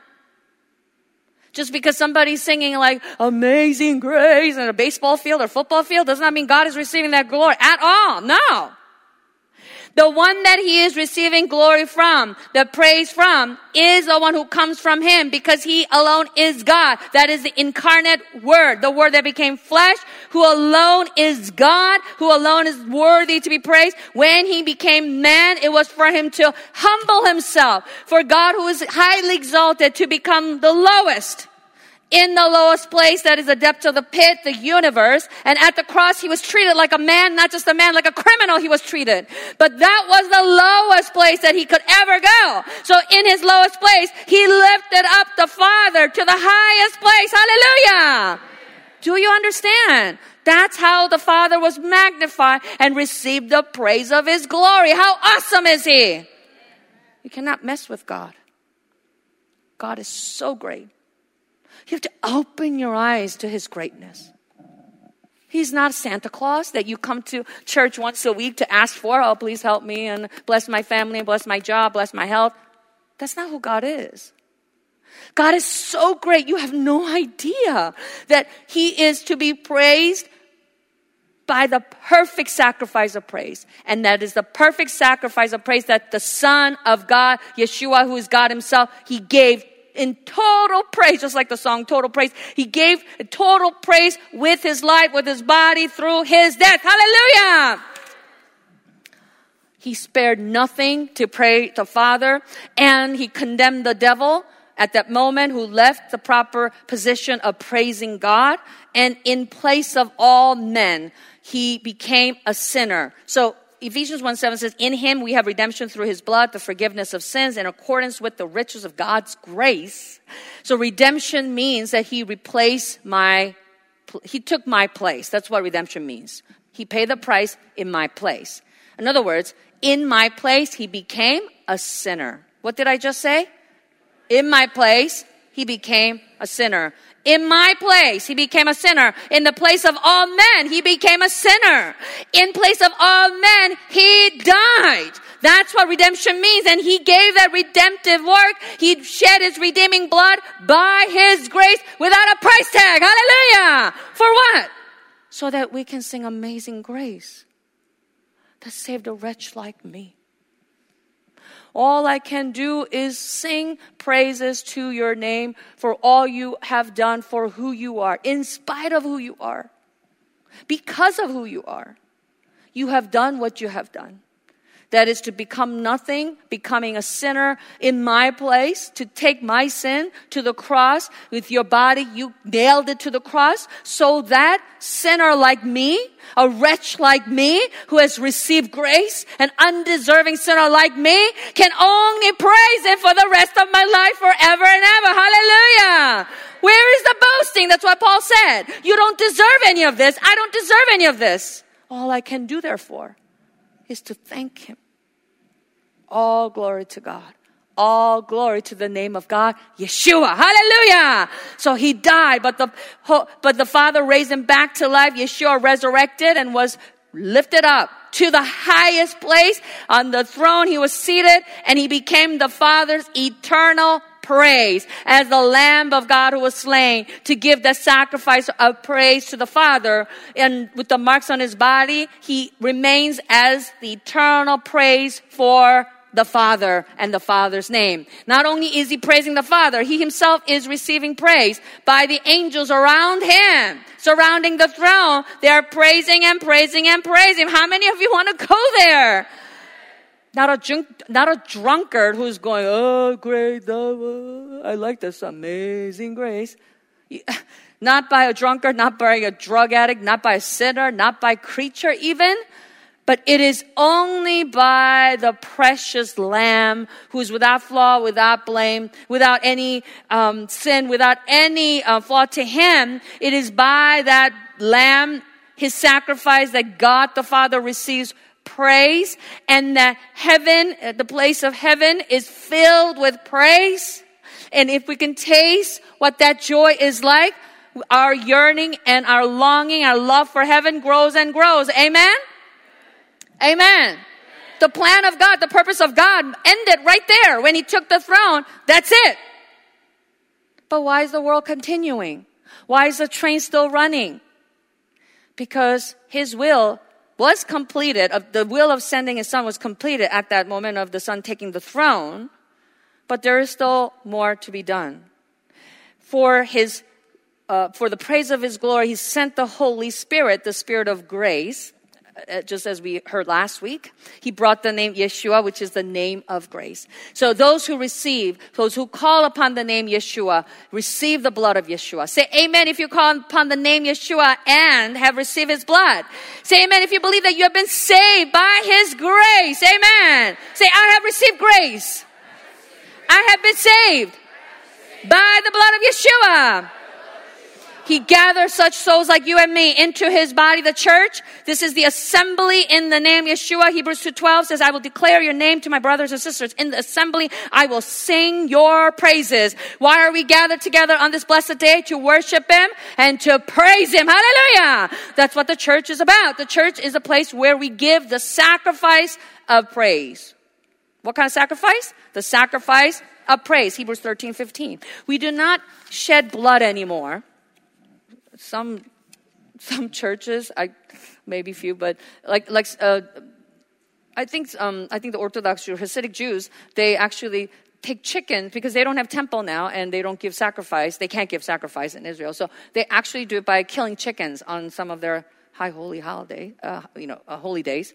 Just because somebody's singing like Amazing Grace in a baseball field or football field does not mean God is receiving that glory at all. No. The one that he is receiving glory from, the praise from, is the one who comes from him because he alone is God. That is the incarnate word, the word that became flesh, who alone is God, who alone is worthy to be praised. When he became man, it was for him to humble himself, for God who is highly exalted to become the lowest. In the lowest place, that is the depths of the pit, the universe. And at the cross, he was treated like a man, not just a man, like a criminal he was treated. But that was the lowest place that he could ever go. So in his lowest place, he lifted up the Father to the highest place. Hallelujah! Do you understand? That's how the Father was magnified and received the praise of his glory. How awesome is he? You cannot mess with God. God is so great. You have to open your eyes to his greatness. He's not Santa Claus that you come to church once a week to ask for, oh, please help me and bless my family and bless my job, bless my health. That's not who God is. God is so great. You have no idea that he is to be praised by the perfect sacrifice of praise. And that is the perfect sacrifice of praise that the Son of God, Yeshua, who is God himself, he gave in total praise, just like the song Total Praise. He gave total praise with his life, with his body, through his death. Hallelujah! He spared nothing to pray the Father, and he condemned the devil at that moment who left the proper position of praising God. And in place of all men, he became a sinner. So Ephesians one seven says, in him we have redemption through his blood, the forgiveness of sins in accordance with the riches of God's grace. So redemption means that he replaced my, he took my place. That's what redemption means. He paid the price in my place. In other words, in my place, he became a sinner. What did I just say? In my place, he became a sinner. In my place, he became a sinner. In the place of all men, he became a sinner. In place of all men, he died. That's what redemption means. And he gave that redemptive work. He shed his redeeming blood by his grace without a price tag. Hallelujah. For what? So that we can sing Amazing Grace that saved a wretch like me. All I can do is sing praises to your name for all you have done, for who you are, in spite of who you are. Because of who you are. You have done what you have done. That is to become nothing, becoming a sinner in my place, to take my sin to the cross. With your body, you nailed it to the cross so that sinner like me, a wretch like me, who has received grace, an undeserving sinner like me, can only praise him for the rest of my life forever and ever. Hallelujah. Where is the boasting? That's what Paul said. You don't deserve any of this. I don't deserve any of this. All I can do, therefore, is to thank him. All glory to God. All glory to the name of God, Yeshua. Hallelujah. So he died, but the, but the Father raised him back to life. Yeshua resurrected and was lifted up to the highest place. On the throne he was seated, and he became the Father's eternal praise as the Lamb of God who was slain to give the sacrifice of praise to the Father. And with the marks on his body, he remains as the eternal praise for the Father and the Father's name. Not only is he praising the Father, he himself is receiving praise by the angels around him, surrounding the throne. They are praising and praising and praising. How many of you want to go there? Not a drunk, not a drunkard who's going, oh, great, oh, I like this Amazing Grace. Not by a drunkard, not by a drug addict, not by a sinner, not by a creature even. But it is only by the precious Lamb who is without flaw, without blame, without any um, sin, without any uh, flaw to him. It is by that Lamb, his sacrifice, that God the Father receives praise, and that heaven, the place of heaven, is filled with praise. And if we can taste what that joy is like, our yearning and our longing, our love for heaven grows and grows. Amen? Amen. The plan of God, the purpose of God ended right there when he took the throne. That's it. But why is the world continuing? Why is the train still running? Because his will was completed. The will of sending his son was completed at that moment of the son taking the throne. But there is still more to be done. For his, uh, for the praise of his glory, he sent the Holy Spirit, the Spirit of grace. Uh, just as we heard last week, he brought the name Yeshua, which is the name of grace. So those who receive, those who call upon the name Yeshua, receive the blood of Yeshua. Say amen if you call upon the name Yeshua and have received his blood. Say amen if you believe that you have been saved by his grace. Amen. Say, I have received grace. I have been saved by the blood of Yeshua. He gathers such souls like you and me into his body, the church. This is the assembly in the name Yeshua. Hebrews two twelve says, I will declare your name to my brothers and sisters. In the assembly, I will sing your praises. Why are we gathered together on this blessed day? To worship him and to praise him. Hallelujah. That's what the church is about. The church is a place where we give the sacrifice of praise. What kind of sacrifice? The sacrifice of praise. Hebrews thirteen fifteen. We do not shed blood anymore. Some some churches, I maybe few, but like like uh, I think um, I think the Orthodox Jews, Hasidic Jews, they actually take chicken because they don't have temple now and they don't give sacrifice. They can't give sacrifice in Israel, so they actually do it by killing chickens on some of their high holy holiday, uh, you know, uh, holy days.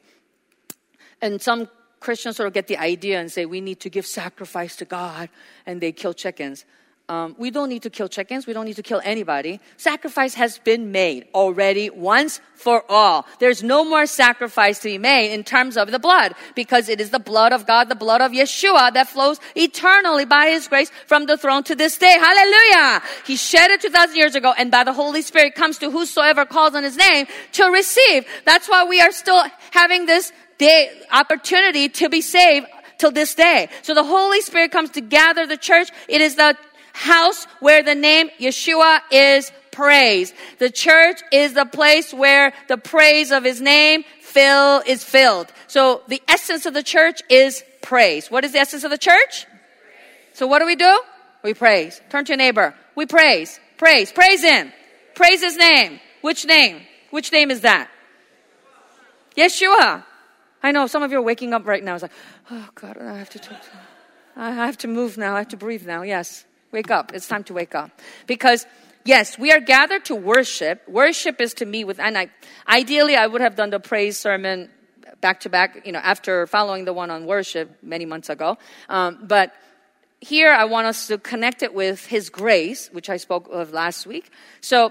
And some Christians sort of get the idea and say we need to give sacrifice to God, and they kill chickens. Um, we don't need to kill chickens. We don't need to kill anybody. Sacrifice has been made already once for all. There's no more sacrifice to be made in terms of the blood, because it is the blood of God, the blood of Yeshua that flows eternally by his grace from the throne to this day. Hallelujah. He shed it two thousand years ago, and by the Holy Spirit comes to whosoever calls on his name to receive. That's why we are still having this day opportunity to be saved till this day. So the Holy Spirit comes to gather the church. It is the house where the name Yeshua is praised. The church is the place where the praise of his name fill is filled. So the essence of the church is praise. What is the essence of the church? So what do we do? We praise. Turn to your neighbor. We praise. Praise. Praise him. Praise his name. Which name? Which name is that? Yeshua. I know some of you are waking up right now. It's like, oh God, I have to talk to I have to move now. I have to breathe now. Yes. Wake up. It's time to wake up. Because yes, we are gathered to worship. Worship is to me with, and I, ideally I would have done the praise sermon back to back, you know, after following the one on worship many months ago. Um, but here I want us to connect it with His grace, which I spoke of last week. So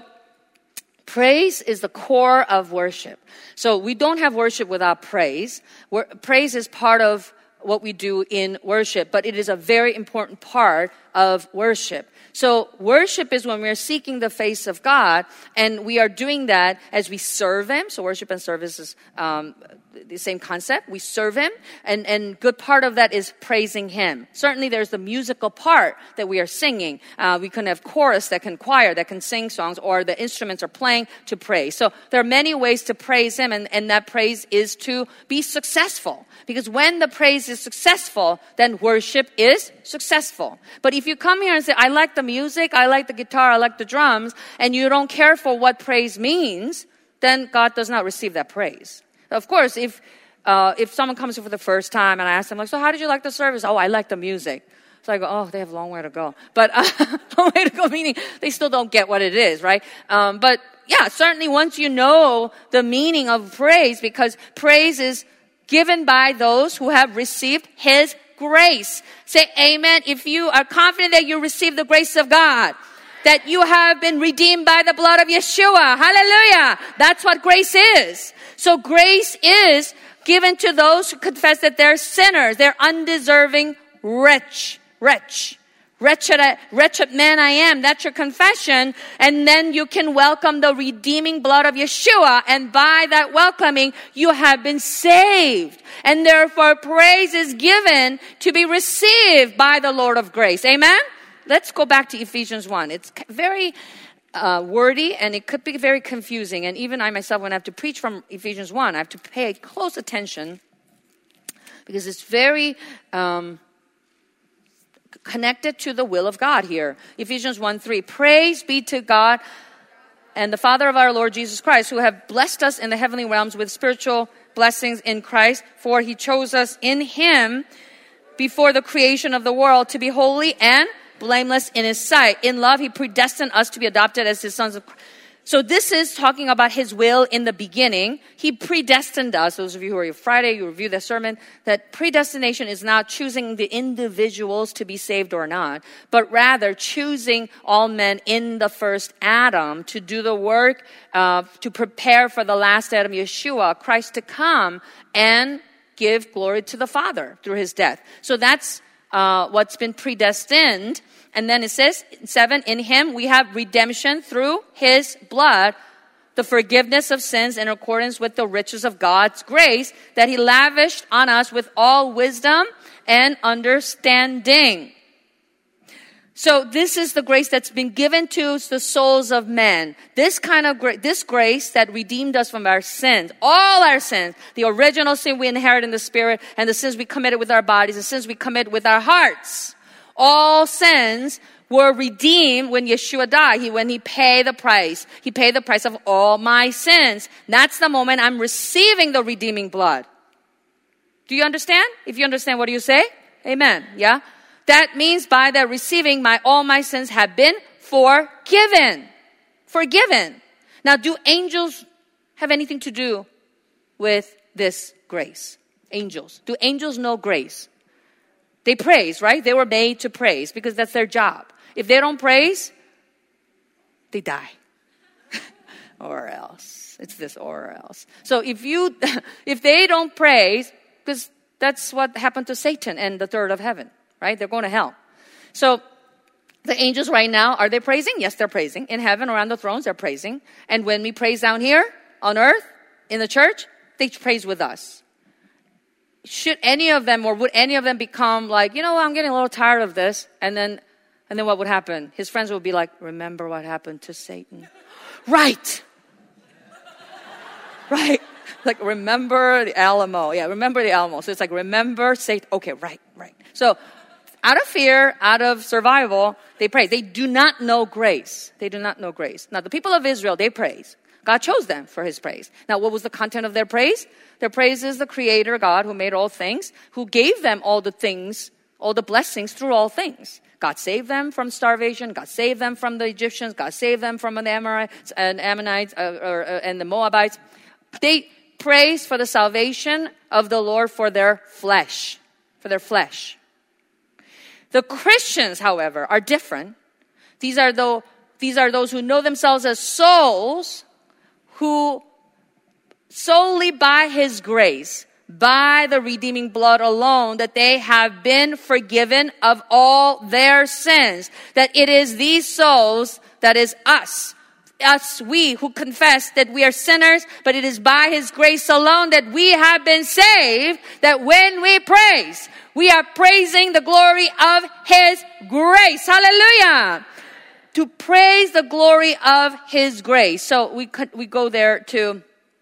praise is the core of worship. So we don't have worship without praise. We're, praise is part of what we do in worship, but it is a very important part of worship. So worship is when we're seeking the face of God, and we are doing that as we serve Him. So worship and service is um, the same concept. We serve Him, and, and good part of that is praising Him. Certainly there's the musical part that we are singing. Uh, we can have chorus that can choir, that can sing songs, or the instruments are playing to praise. So there are many ways to praise Him, and, and that praise is to be successful. Because when the praise is successful, then worship is successful. But if you come here and say, I like the music, I like the guitar, I like the drums, and you don't care for what praise means, then God does not receive that praise. Of course, if uh, if someone comes here for the first time and I ask them, like, so how did you like the service? Oh, I like the music. So I go, oh, they have a long way to go. But uh, long way to go, meaning they still don't get what it is, right? Um, but yeah, certainly once you know the meaning of praise, because praise is given by those who have received His grace. Say amen if you are confident that you received the grace of God, that you have been redeemed by the blood of Yeshua. Hallelujah. That's what grace is. So grace is given to those who confess that they're sinners. They're undeserving wretch. Wretch. Wretched, wretched man I am. That's your confession. And then you can welcome the redeeming blood of Yeshua. And by that welcoming, you have been saved. And therefore, praise is given to be received by the Lord of grace. Amen? Let's go back to Ephesians one. It's very uh, wordy, and it could be very confusing. And even I myself, when I have to preach from Ephesians one, I have to pay close attention because it's very Um, connected to the will of God here. Ephesians one three. Praise be to God and the Father of our Lord Jesus Christ, who have blessed us in the heavenly realms with spiritual blessings in Christ, for He chose us in Him before the creation of the world to be holy and blameless in His sight. In love, He predestined us to be adopted as His sons of Christ. So this is talking about His will in the beginning. He predestined us. Those of you who are here Friday, you review the sermon, that predestination is not choosing the individuals to be saved or not, but rather choosing all men in the first Adam to do the work, uh, to prepare for the last Adam, Yeshua, Christ, to come and give glory to the Father through His death. So that's uh, what's been predestined. And then it says, seven, in Him we have redemption through His blood, the forgiveness of sins in accordance with the riches of God's grace that He lavished on us with all wisdom and understanding. So this is the grace that's been given to the souls of men. This kind of grace, this grace that redeemed us from our sins, all our sins, the original sin we inherit in the spirit, and the sins we committed with our bodies, the sins we commit with our hearts. All sins were redeemed when Yeshua died. He, when He paid the price. He paid the price of all my sins. That's the moment I'm receiving the redeeming blood. Do you understand? If you understand, what do you say? Amen. Yeah? That means by that receiving, my all my sins have been forgiven. Forgiven. Now, do angels have anything to do with this grace? Angels. Do angels know grace? They praise, right? They were made to praise because that's their job. If they don't praise, they die. Or else. It's this or else. So if you, if they don't praise, because that's what happened to Satan and the third of heaven, right? They're going to hell. So the angels right now, are they praising? Yes, they're praising. In heaven, around the thrones, they're praising. And when we praise down here on earth, in the church, they praise with us. Should any of them, or would any of them become like, you know, I'm getting a little tired of this, and then, and then what would happen? His friends would be like, remember what happened to Satan? Right. Right. Like, remember the Alamo. Yeah, remember the Alamo. So it's like, remember, say, okay, right, right. So out of fear, out of survival, they praise. They do not know grace. They do not know grace. Now, the people of Israel, they praise. God chose them for his praise. Now, what was the content of their praise? Their praise is the Creator God who made all things, who gave them all the things, all the blessings through all things. God saved them from starvation. God saved them from the Egyptians. God saved them from the Amorites and Ammonites uh, or, uh, and the Moabites. They praise for the salvation of the Lord for their flesh, for their flesh. The Christians, however, are different. These are the, these are those who know themselves as souls, who solely by his grace, by the redeeming blood alone, that they have been forgiven of all their sins. That it is these souls, that is us, us, we who confess that we are sinners, but it is by his grace alone that we have been saved, that when we praise, we are praising the glory of his grace. Hallelujah! To praise the glory of his grace. So we could, we go there to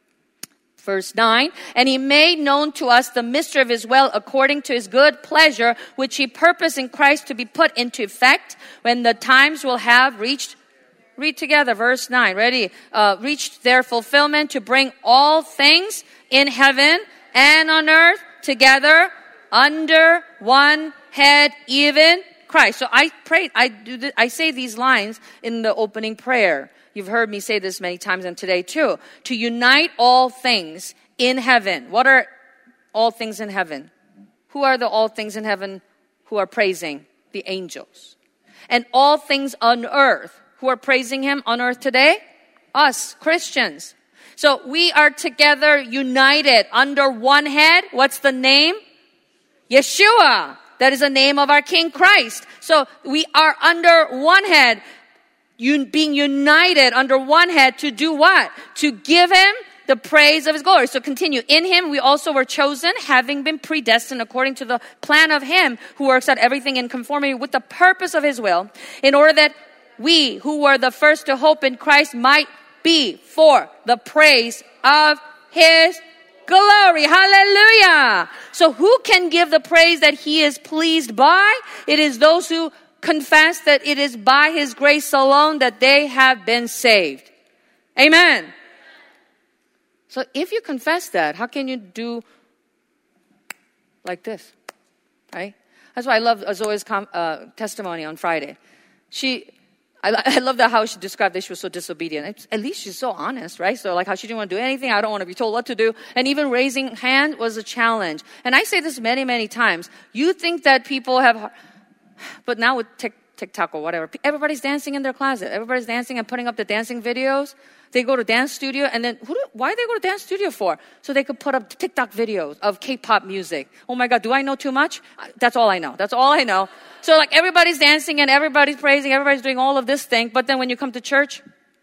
verse nine. And he made known to us the mystery of his will according to his good pleasure, which he purposed in Christ to be put into effect when the times will have reached. Read together, verse nine. Ready? Uh, reached their fulfillment, to bring all things in heaven and on earth together under one head, even Christ. So I pray, I do, th- I say these lines in the opening prayer. You've heard me say this many times and today too. To unite all things in heaven. What are all things in heaven? Who are the all things in heaven who are praising? The angels. And all things on earth. Who are praising him on earth today? Us, Christians. So we are together united under one head. What's the name? Yeshua. That is the name of our King Christ. So we are under one head, un- being united under one head to do what? To give him the praise of his glory. So continue. In him we also were chosen, having been predestined according to the plan of him who works out everything in conformity with the purpose of his will, in order that we who were the first to hope in Christ might be for the praise of his glory. Hallelujah. So who can give the praise that he is pleased by? It is those who confess that it is by his grace alone that they have been saved. Amen. So if you confess that, how can you do like this? Right? That's why I love Zoe's com- uh, testimony on Friday. She... I, I love that how she described that she was so disobedient. At least she's so honest, right? So like how she didn't want to do anything. I don't want to be told what to do. And even raising hand was a challenge. And I say this many, many times. You think that people have, but now with tic, TikTok or whatever, everybody's dancing in their closet. Everybody's dancing and putting up the dancing videos. They go to dance studio and then, who do, why do they go to dance studio for? So they could put up TikTok videos of K-pop music. Oh my God, do I know too much? That's all I know. That's all I know. So like everybody's dancing and everybody's praising, everybody's doing all of this thing. But then when you come to church,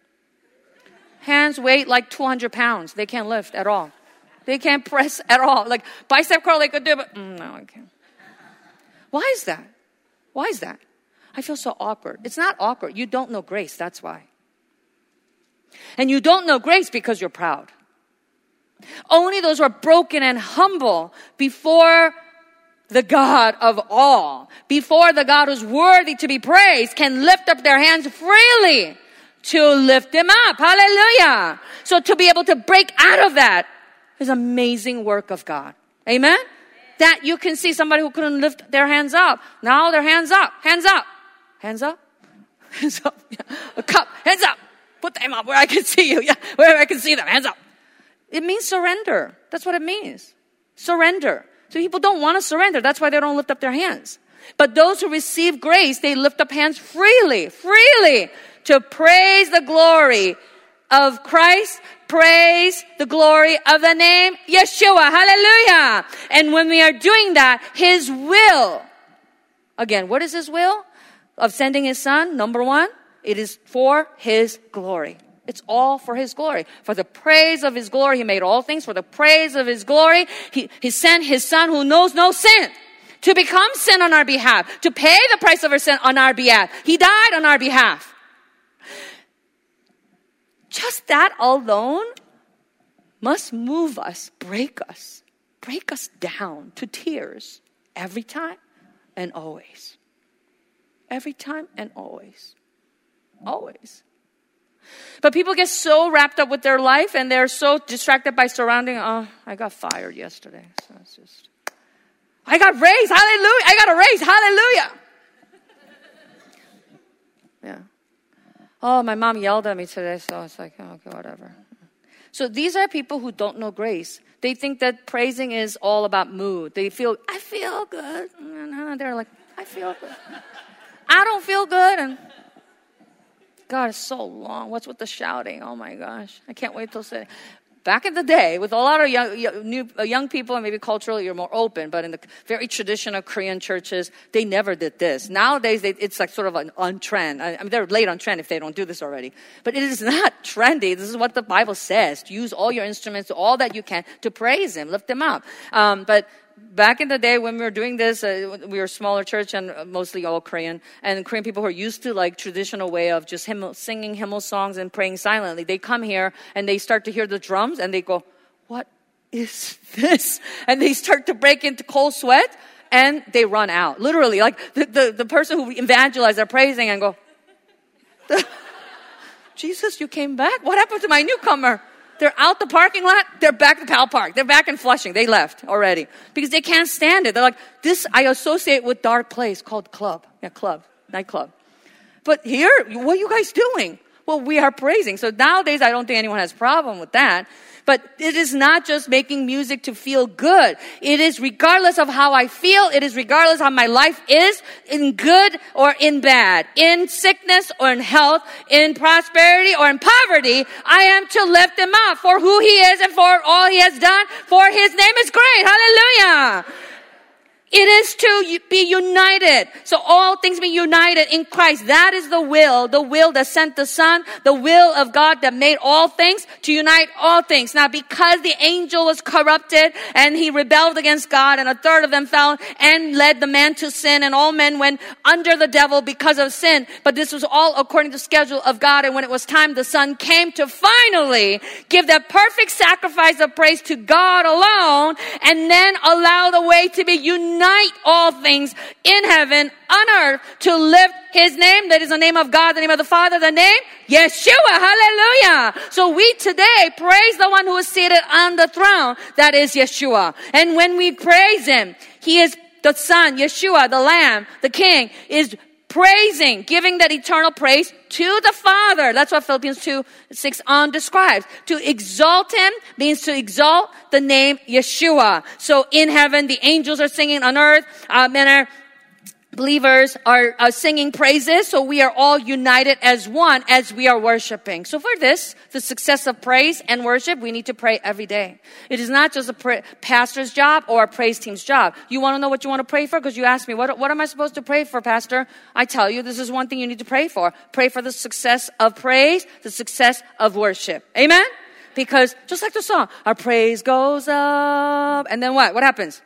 hands weigh like two hundred pounds. They can't lift at all. They can't press at all. Like bicep curl they could do, but mm, no, I can't. Why is that? Why is that? I feel so awkward. It's not awkward. You don't know grace. That's why. And you don't know grace because you're proud. Only those who are broken and humble before the God of all, before the God who's worthy to be praised, can lift up their hands freely to lift him up. Hallelujah. So to be able to break out of that is amazing work of God. Amen? That you can see somebody who couldn't lift their hands up. Now their hands up. Hands up. Hands up. Hands up. Yeah. A cup. Hands up. Put them up where I can see you. Yeah. Where I can see them. Hands up. It means surrender. That's what it means. Surrender. So people don't want to surrender. That's why they don't lift up their hands. But those who receive grace, they lift up hands freely, freely to praise the glory of Christ, praise the glory of the name Yeshua. Hallelujah. And when we are doing that, his will, again, what is his will of sending his son? Number one, it is for his glory. It's all for his glory. For the praise of his glory, he made all things. For the praise of his glory, he, he sent his son who knows no sin to become sin on our behalf, to pay the price of our sin on our behalf. He died on our behalf. Just that alone must move us, break us, break us down to tears every time and always. Every time and always. Always. But people get so wrapped up with their life and they're so distracted by surrounding, oh, I got fired yesterday. So it's just, I got raised, hallelujah. I got a raise, hallelujah. Yeah. Oh, my mom yelled at me today, so it's like, oh, okay, whatever. So these are people who don't know grace. They think that praising is all about mood. They feel, I feel good. And they're like, I feel good. I don't feel good. And God, it's so long. What's with the shouting? Oh my gosh. I can't wait till say. Back in the day, with a lot of young, new, young people, and maybe culturally you're more open, but in the very traditional Korean churches, they never did this. Nowadays, they, it's like sort of an on trend. I, I mean, they're late on trend if they don't do this already. But it is not trendy. This is what the Bible says. To use all your instruments, all that you can, to praise Him, lift Him up. Um, but back in the day when we were doing this, uh, we were a smaller church and mostly all Korean. And Korean people who are used to like traditional way of just hymn, singing hymnal songs and praying silently. They come here and they start to hear the drums and they go, what is this? And they start to break into cold sweat and they run out. Literally, like the, the, the person who evangelized, they're praising and go, Jesus, you came back? What happened to my newcomer? They're out the parking lot. They're back to Powell Park. They're back in Flushing. They left already because they can't stand it. They're like, this I associate with dark place called club. Yeah, club, nightclub. But here, what are you guys doing? Well, we are praising. So nowadays, I don't think anyone has a problem with that. But it is not just making music to feel good. It is regardless of how I feel. It is regardless of how my life is, in good or in bad, in sickness or in health, in prosperity or in poverty. I am to lift Him up for who He is and for all He has done. For His name is great. Hallelujah. It is to be united. So all things be united in Christ. That is the will, the will that sent the Son, the will of God that made all things, to unite all things. Now, because the angel was corrupted and he rebelled against God, and a third of them fell and led the man to sin, and all men went under the devil because of sin. But this was all according to the schedule of God. And when it was time, the Son came to finally give that perfect sacrifice of praise to God alone, and then allow the way to be united. Unite all things in heaven, on earth, to lift His name. That is the name of God, the name of the Father, the name Yeshua. Hallelujah. So we today praise the one who is seated on the throne. That is Yeshua. And when we praise Him, He is the Son, Yeshua, the Lamb, the King, is praising, giving that eternal praise to the Father. That's what Philippians two six on describes. To exalt Him means to exalt the name Yeshua. So in heaven, the angels are singing, on earth, uh, men are believers are uh, singing praises. So we are all united as one as we are worshiping. So for this, the success of praise and worship, we need to pray every day. It is not just a pra- pastor's job or a praise team's job. You want to know what you want to pray for? Because you ask me, what, what am I supposed to pray for, Pastor? I tell you, this is one thing you need to pray for. Pray for the success of praise, the success of worship. Amen? Because just like the song, our praise goes up. And then what? What happens?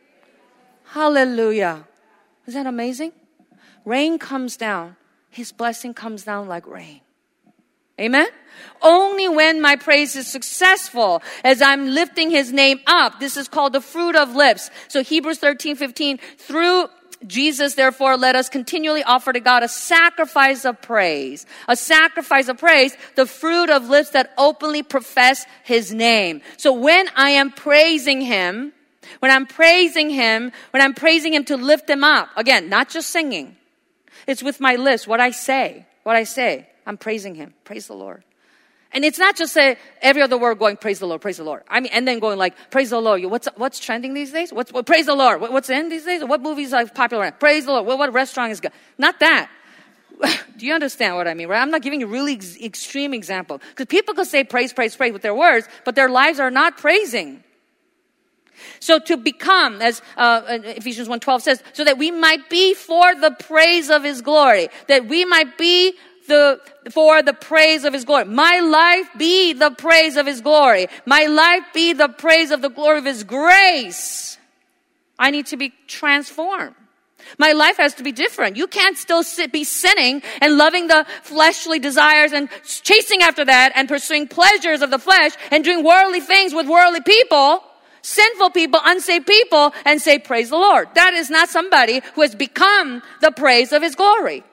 Hallelujah. Isn't that amazing? Rain comes down. His blessing comes down like rain. Amen? Only when my praise is successful, as I'm lifting His name up. This is called the fruit of lips. So Hebrews thirteen fifteen, through Jesus, therefore, let us continually offer to God a sacrifice of praise. A sacrifice of praise, the fruit of lips that openly profess His name. So when I am praising Him, When I'm praising Him, when I'm praising Him to lift Him up, again, not just singing. It's with my lips, what I say, what I say. I'm praising Him. Praise the Lord. And it's not just say every other word going, praise the Lord, praise the Lord. I mean, and then going like, praise the Lord. What's what's trending these days? What's what, praise the Lord. What, what's in these days? What movies are popular? Praise the Lord. What, what restaurant is good? Not that. Do you understand what I mean, right? I'm not giving you a really ex- extreme example. Because people could say praise, praise, praise with their words, but their lives are not praising. So to become, as uh, Ephesians one twelve says, so that we might be for the praise of His glory. That we might be the for the praise of His glory. My life be the praise of His glory. My life be the praise of the glory of His grace. I need to be transformed. My life has to be different. You can't still sit, be sinning and loving the fleshly desires and chasing after that and pursuing pleasures of the flesh and doing worldly things with worldly people, sinful people, unsaved people, and say, praise the Lord. That is not somebody who has become the praise of His glory.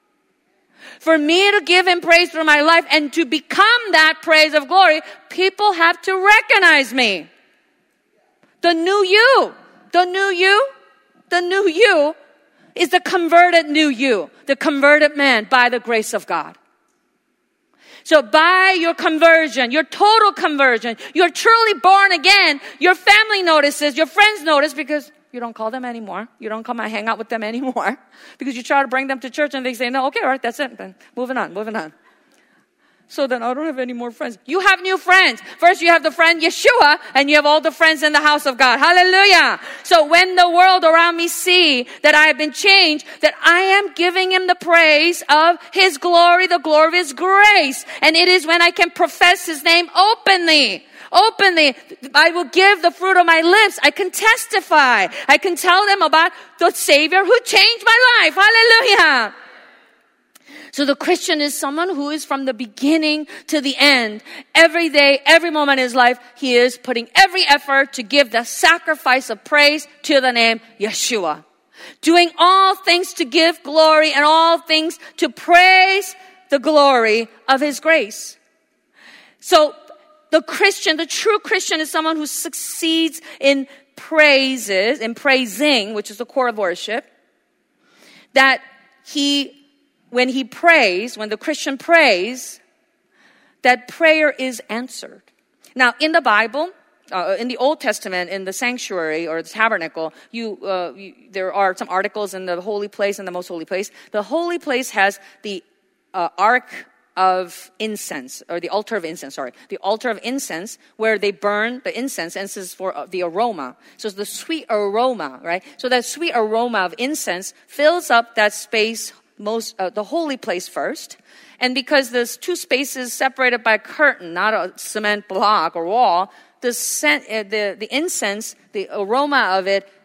For me to give Him praise through my life and to become that praise of glory, people have to recognize me. The new you, the new you, the new you is the converted new you, the converted man by the grace of God. So by your conversion, your total conversion, you're truly born again, your family notices, your friends notice because you don't call them anymore. You don't come and hang out with them anymore because you try to bring them to church and they say, no, okay, all right, that's it. Then moving on, moving on. So then I don't have any more friends. You have new friends. First you have the friend Yeshua and you have all the friends in the house of God. Hallelujah. So when the world around me see that I have been changed, that I am giving Him the praise of His glory, the glory of His grace. And it is when I can profess His name openly. Openly, I will give the fruit of my lips. I can testify. I can tell them about the Savior who changed my life. Hallelujah. So the Christian is someone who is from the beginning to the end. Every day, every moment in his life, he is putting every effort to give the sacrifice of praise to the name Yeshua. Doing all things to give glory and all things to praise the glory of His grace. So the Christian, the true Christian is someone who succeeds in praises, in praising, which is the core of worship, that he When he prays, when the Christian prays, that prayer is answered. Now, in the Bible, uh, in the Old Testament, in the sanctuary or the tabernacle, you, uh, you, there are some articles in the holy place and the most holy place. The holy place has the uh, ark of incense, or the altar of incense, sorry. The altar of incense where they burn the incense, and this is for uh, the aroma. So it's the sweet aroma, right? So that sweet aroma of incense fills up that space, most uh, the holy place first. And because there's two spaces separated by a curtain, not a cement block or wall, the, scent, uh, the, the incense, the aroma of it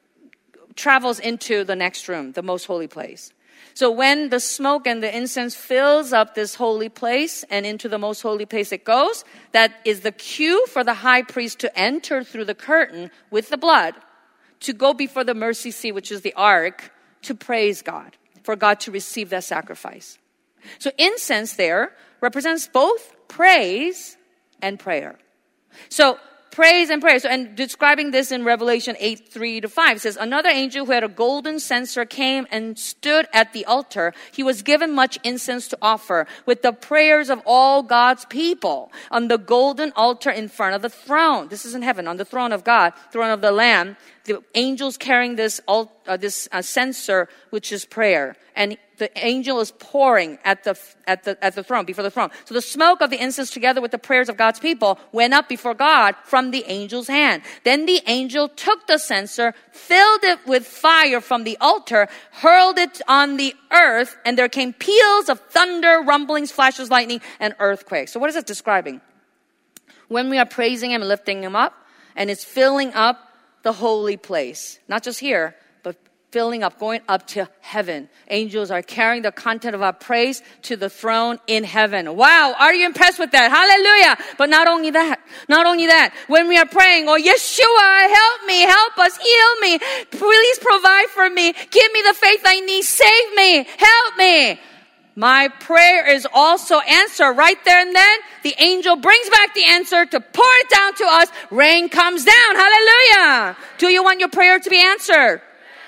travels into the next room, the most holy place. So when the smoke and the incense fills up this holy place and into the most holy place it goes, that is the cue for the high priest to enter through the curtain with the blood, to go before the mercy seat, which is the ark, to praise God, for God to receive that sacrifice. So incense there represents both praise and prayer. So praise and prayer. So, and describing this in Revelation eight, three to five, it says, another angel who had a golden censer came and stood at the altar. He was given much incense to offer with the prayers of all God's people on the golden altar in front of the throne. This is in heaven, on the throne of God, throne of the Lamb. The angels carrying this uh, this uh, censer, which is prayer, and the angel is pouring at the at the at the throne, before the throne. So the smoke of the incense, together with the prayers of God's people, went up before God from the angel's hand. Then the angel took the censer, filled it with fire from the altar, hurled it on the earth, and there came peals of thunder, rumblings, flashes, lightning, and earthquakes. So what is it describing? When we are praising Him and lifting Him up, and it's filling up the holy place. Not just here, but filling up, going up to heaven. Angels are carrying the content of our praise to the throne in heaven. Wow, are you impressed with that? Hallelujah. But not only that, not only that, when we are praying, oh Yeshua, help me, help us, heal me, please provide for me, give me the faith I need, save me, help me. My prayer is also answered right there and then. The angel brings back the answer to pour it down to us. Rain comes down. Hallelujah. Do you want your prayer to be answered?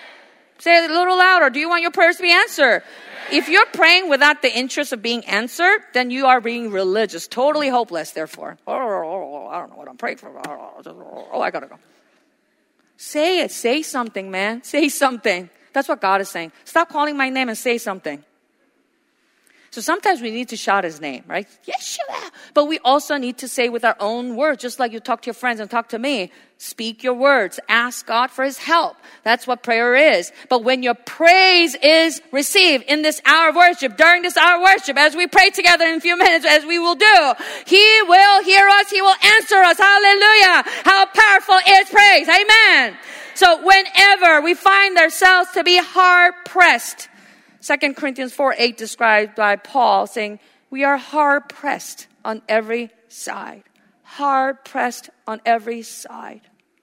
Say it a little louder. Do you want your prayers to be answered? If you're praying without the interest of being answered, then you are being religious, totally hopeless, therefore. Oh, I don't know what I'm praying for. Oh, I gotta go. Say it. Say something, man. Say something. That's what God is saying. Stop calling my name and say something. So sometimes we need to shout his name, right? Yeshua. But we also need to say with our own words, just like you talk to your friends and talk to me, speak your words. Ask God for his help. That's what prayer is. But when your praise is received in this hour of worship, during this hour of worship, as we pray together in a few minutes, as we will do, he will hear us. He will answer us. Hallelujah. How powerful is praise. Amen. So whenever we find ourselves to be hard pressed, Second Corinthians four eight described by Paul saying, we are hard pressed on every side. Hard pressed on every side.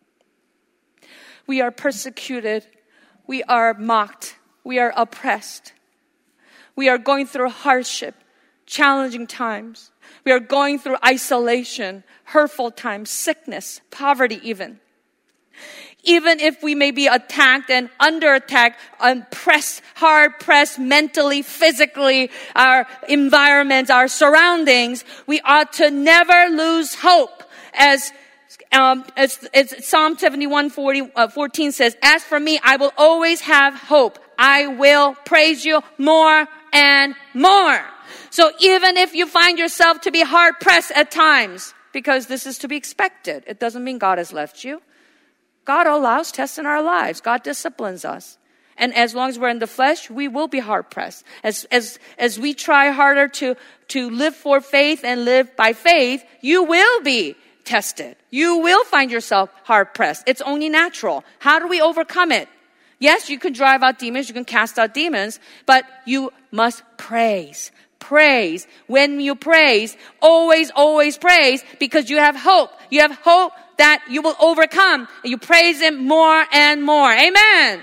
We are persecuted. We are mocked. We are oppressed. We are going through hardship, challenging times. We are going through isolation, hurtful times, sickness, poverty even. Even if we may be attacked and under attack, and pressed, hard pressed mentally, physically, our environments, our surroundings, we ought to never lose hope. As, um, as, as Psalm seventy-one fourteen says, as for me, I will always have hope. I will praise you more and more. So even if you find yourself to be hard pressed at times, because this is to be expected, it doesn't mean God has left you. God allows tests in our lives. God disciplines us. And as long as we're in the flesh, we will be hard pressed. As, as, as we try harder to, to live for faith and live by faith, you will be tested. You will find yourself hard pressed. It's only natural. How do we overcome it? Yes, you can drive out demons. You can cast out demons, but you must praise. Praise. When you praise, always, always praise because you have hope. You have hope that you will overcome. You praise him more and more. Amen.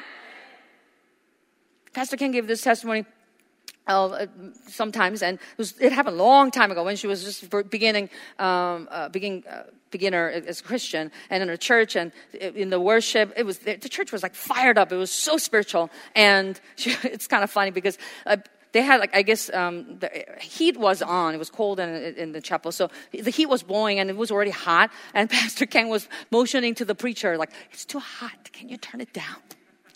Pastor Ken gave this testimony uh, sometimes, and it, was, it happened a long time ago when she was just beginning, um, uh, beginning, uh, beginner as a Christian, and in her church and in the worship, it was the church was like fired up. It was so spiritual, and she, it's kind of funny because. Uh, They had like, I guess, um, the heat was on. It was cold in, in the chapel. So the heat was blowing and it was already hot. And Pastor Ken was motioning to the preacher like, it's too hot. Can you turn it down?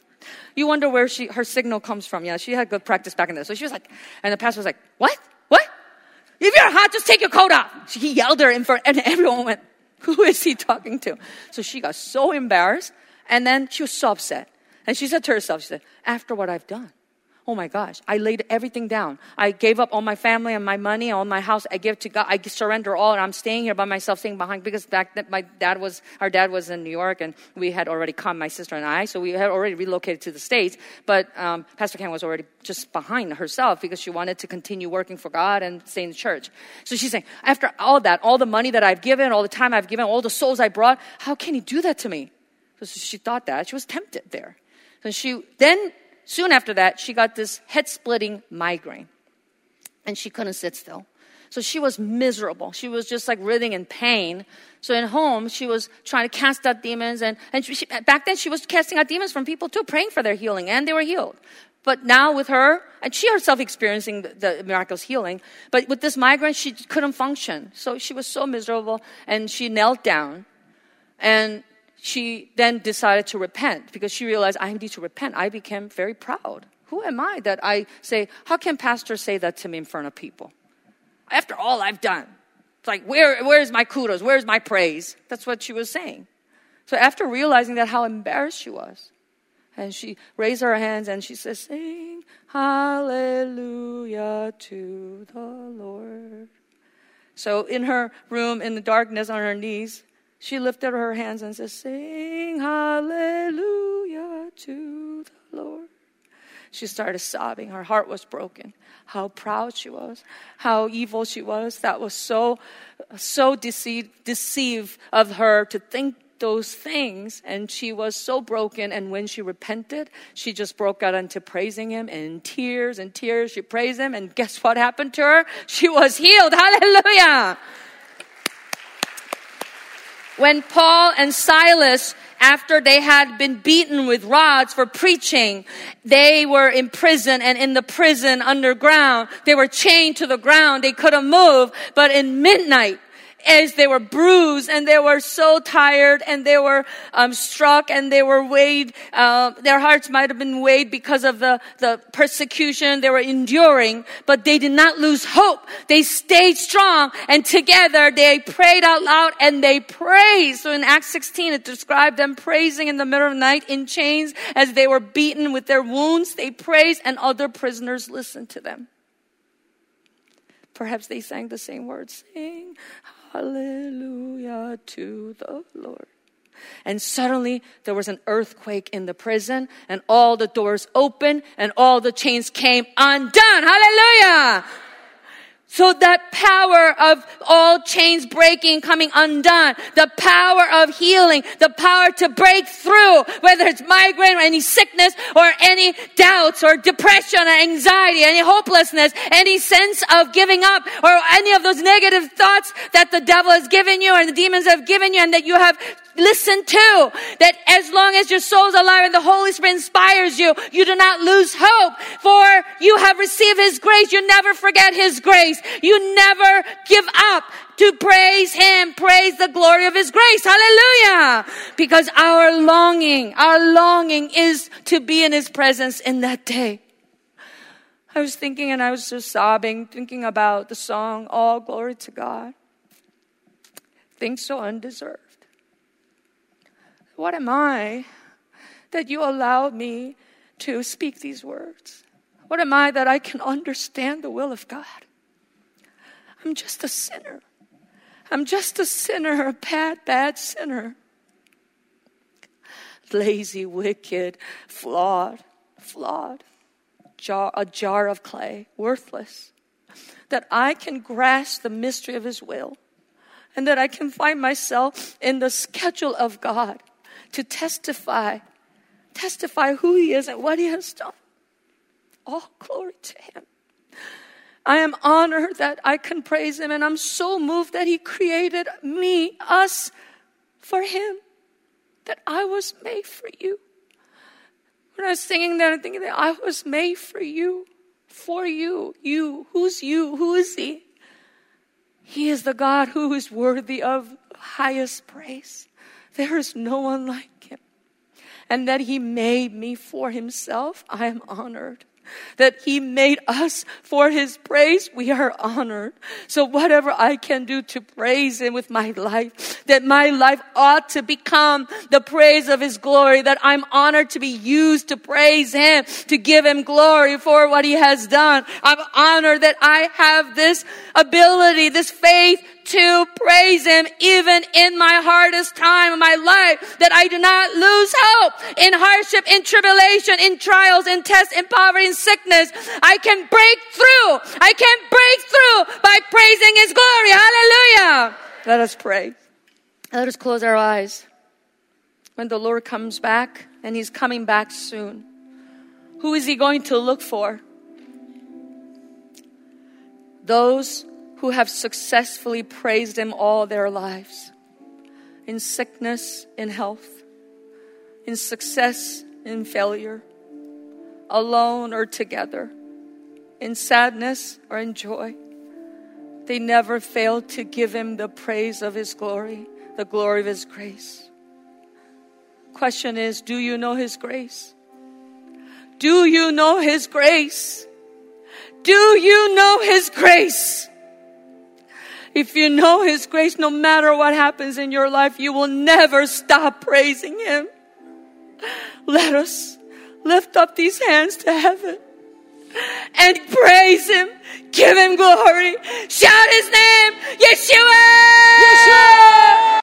You wonder where she her signal comes from. Yeah, she had good practice back in there. So she was like, and the pastor was like, what? What? If you're hot, just take your coat off. He yelled her in front and everyone went, who is he talking to? So she got so embarrassed. And then she was so upset. And she said to herself, she said, after what I've done. Oh my gosh, I laid everything down. I gave up all my family and my money, all my house. I give to God. I surrender all, and I'm staying here by myself, staying behind because back then my dad was, our dad was in New York, and we had already come, my sister and I, so we had already relocated to the States. But um, Pastor Ken was already just behind herself because she wanted to continue working for God and stay in the church. So she's saying, after all that, all the money that I've given, all the time I've given, all the souls I brought, how can he do that to me? So she thought that. She was tempted there. So she then. Soon after that, she got this head-splitting migraine, and she couldn't sit still. So she was miserable. She was just like writhing in pain. So at home, she was trying to cast out demons, and, and she, back then she was casting out demons from people too, praying for their healing, and they were healed. But now with her, and she herself experiencing the, the miraculous healing, but with this migraine, she couldn't function. So she was so miserable, and she knelt down, and she then decided to repent because she realized, I need to repent. I became very proud. Who am I that I say, how can pastor say that to me in front of people? After all I've done. It's like, where, where's my kudos? Where's my praise? That's what she was saying. So after realizing that, how embarrassed she was. And she raised her hands and she says, sing hallelujah to the Lord. So in her room, in the darkness, on her knees, she lifted her hands and said, sing hallelujah to the Lord. She started sobbing. Her heart was broken. How proud she was. How evil she was. That was so, so deceived, deceived of her to think those things. And she was so broken. And when she repented, she just broke out into praising him. And in tears and tears, she praised him. And guess what happened to her? She was healed. Hallelujah. When Paul and Silas, after they had been beaten with rods for preaching, they were in prison, and in the prison underground, they were chained to the ground. They couldn't move. But in midnight, as they were bruised and they were so tired and they were um, struck and they were weighed, uh, their hearts might have been weighed because of the, the persecution they were enduring, but they did not lose hope. They stayed strong, and together they prayed out loud and they praised. So in Acts sixteen, it described them praising in the middle of the night in chains as they were beaten with their wounds. They praised, and other prisoners listened to them. Perhaps they sang the same words. Sing hallelujah to the Lord. And suddenly there was an earthquake in the prison, and all the doors opened and all the chains came undone. Hallelujah! So that power of all chains breaking, coming undone, the power of healing, the power to break through, whether it's migraine or any sickness or any doubts or depression or anxiety, any hopelessness, any sense of giving up or any of those negative thoughts that the devil has given you or the demons have given you and that you have listened to, that as long as your soul's alive and the Holy Spirit inspires you, you do not lose hope, for you have received His grace. You never forget His grace. You never give up to praise Him, praise the glory of His grace. Hallelujah! Because our longing, our longing is to be in His presence in that day. I was thinking and I was just sobbing, thinking about the song, All Glory to God. Things so undeserved. What am I that you allowed me to speak these words? What am I that I can understand the will of God? I'm just a sinner. I'm just a sinner, a bad, bad sinner. Lazy, wicked, flawed, flawed. Jar, a jar of clay, worthless. That I can grasp the mystery of His will. And that I can find myself in the schedule of God. To testify, testify who He is and what He has done. All glory to Him. I am honored that I can praise Him, and I'm so moved that He created me, us, for Him. That I was made for you. When I was singing that, I'm thinking that I was made for you, for you, you. Who's you? Who is He? He is the God who is worthy of highest praise. There is no one like Him. And that He made me for Himself, I am honored. That He made us for His praise, we are honored. So whatever I can do to praise Him with my life, that my life ought to become the praise of His glory, that I'm honored to be used to praise Him, to give Him glory for what He has done. I'm honored that I have this ability, this faith to praise Him even in my hardest time of my life, that I do not lose hope in hardship, in tribulation, in trials, in tests, in poverty, in sickness. I can break through. I can break through by praising His glory. Hallelujah. Let us pray. Let us close our eyes. When the Lord comes back, and He's coming back soon, who is He going to look for? Those who have successfully praised Him all their lives. In sickness, in health, in success, in failure, alone or together, in sadness or in joy. They never fail to give Him the praise of His glory, the glory of His grace. Question is, do you know His grace? Do you know His grace? Do you know His grace? If you know His grace, no matter what happens in your life, you will never stop praising Him. Let us lift up these hands to heaven and praise Him. Give Him glory. Shout His name, Yeshua! Yeshua!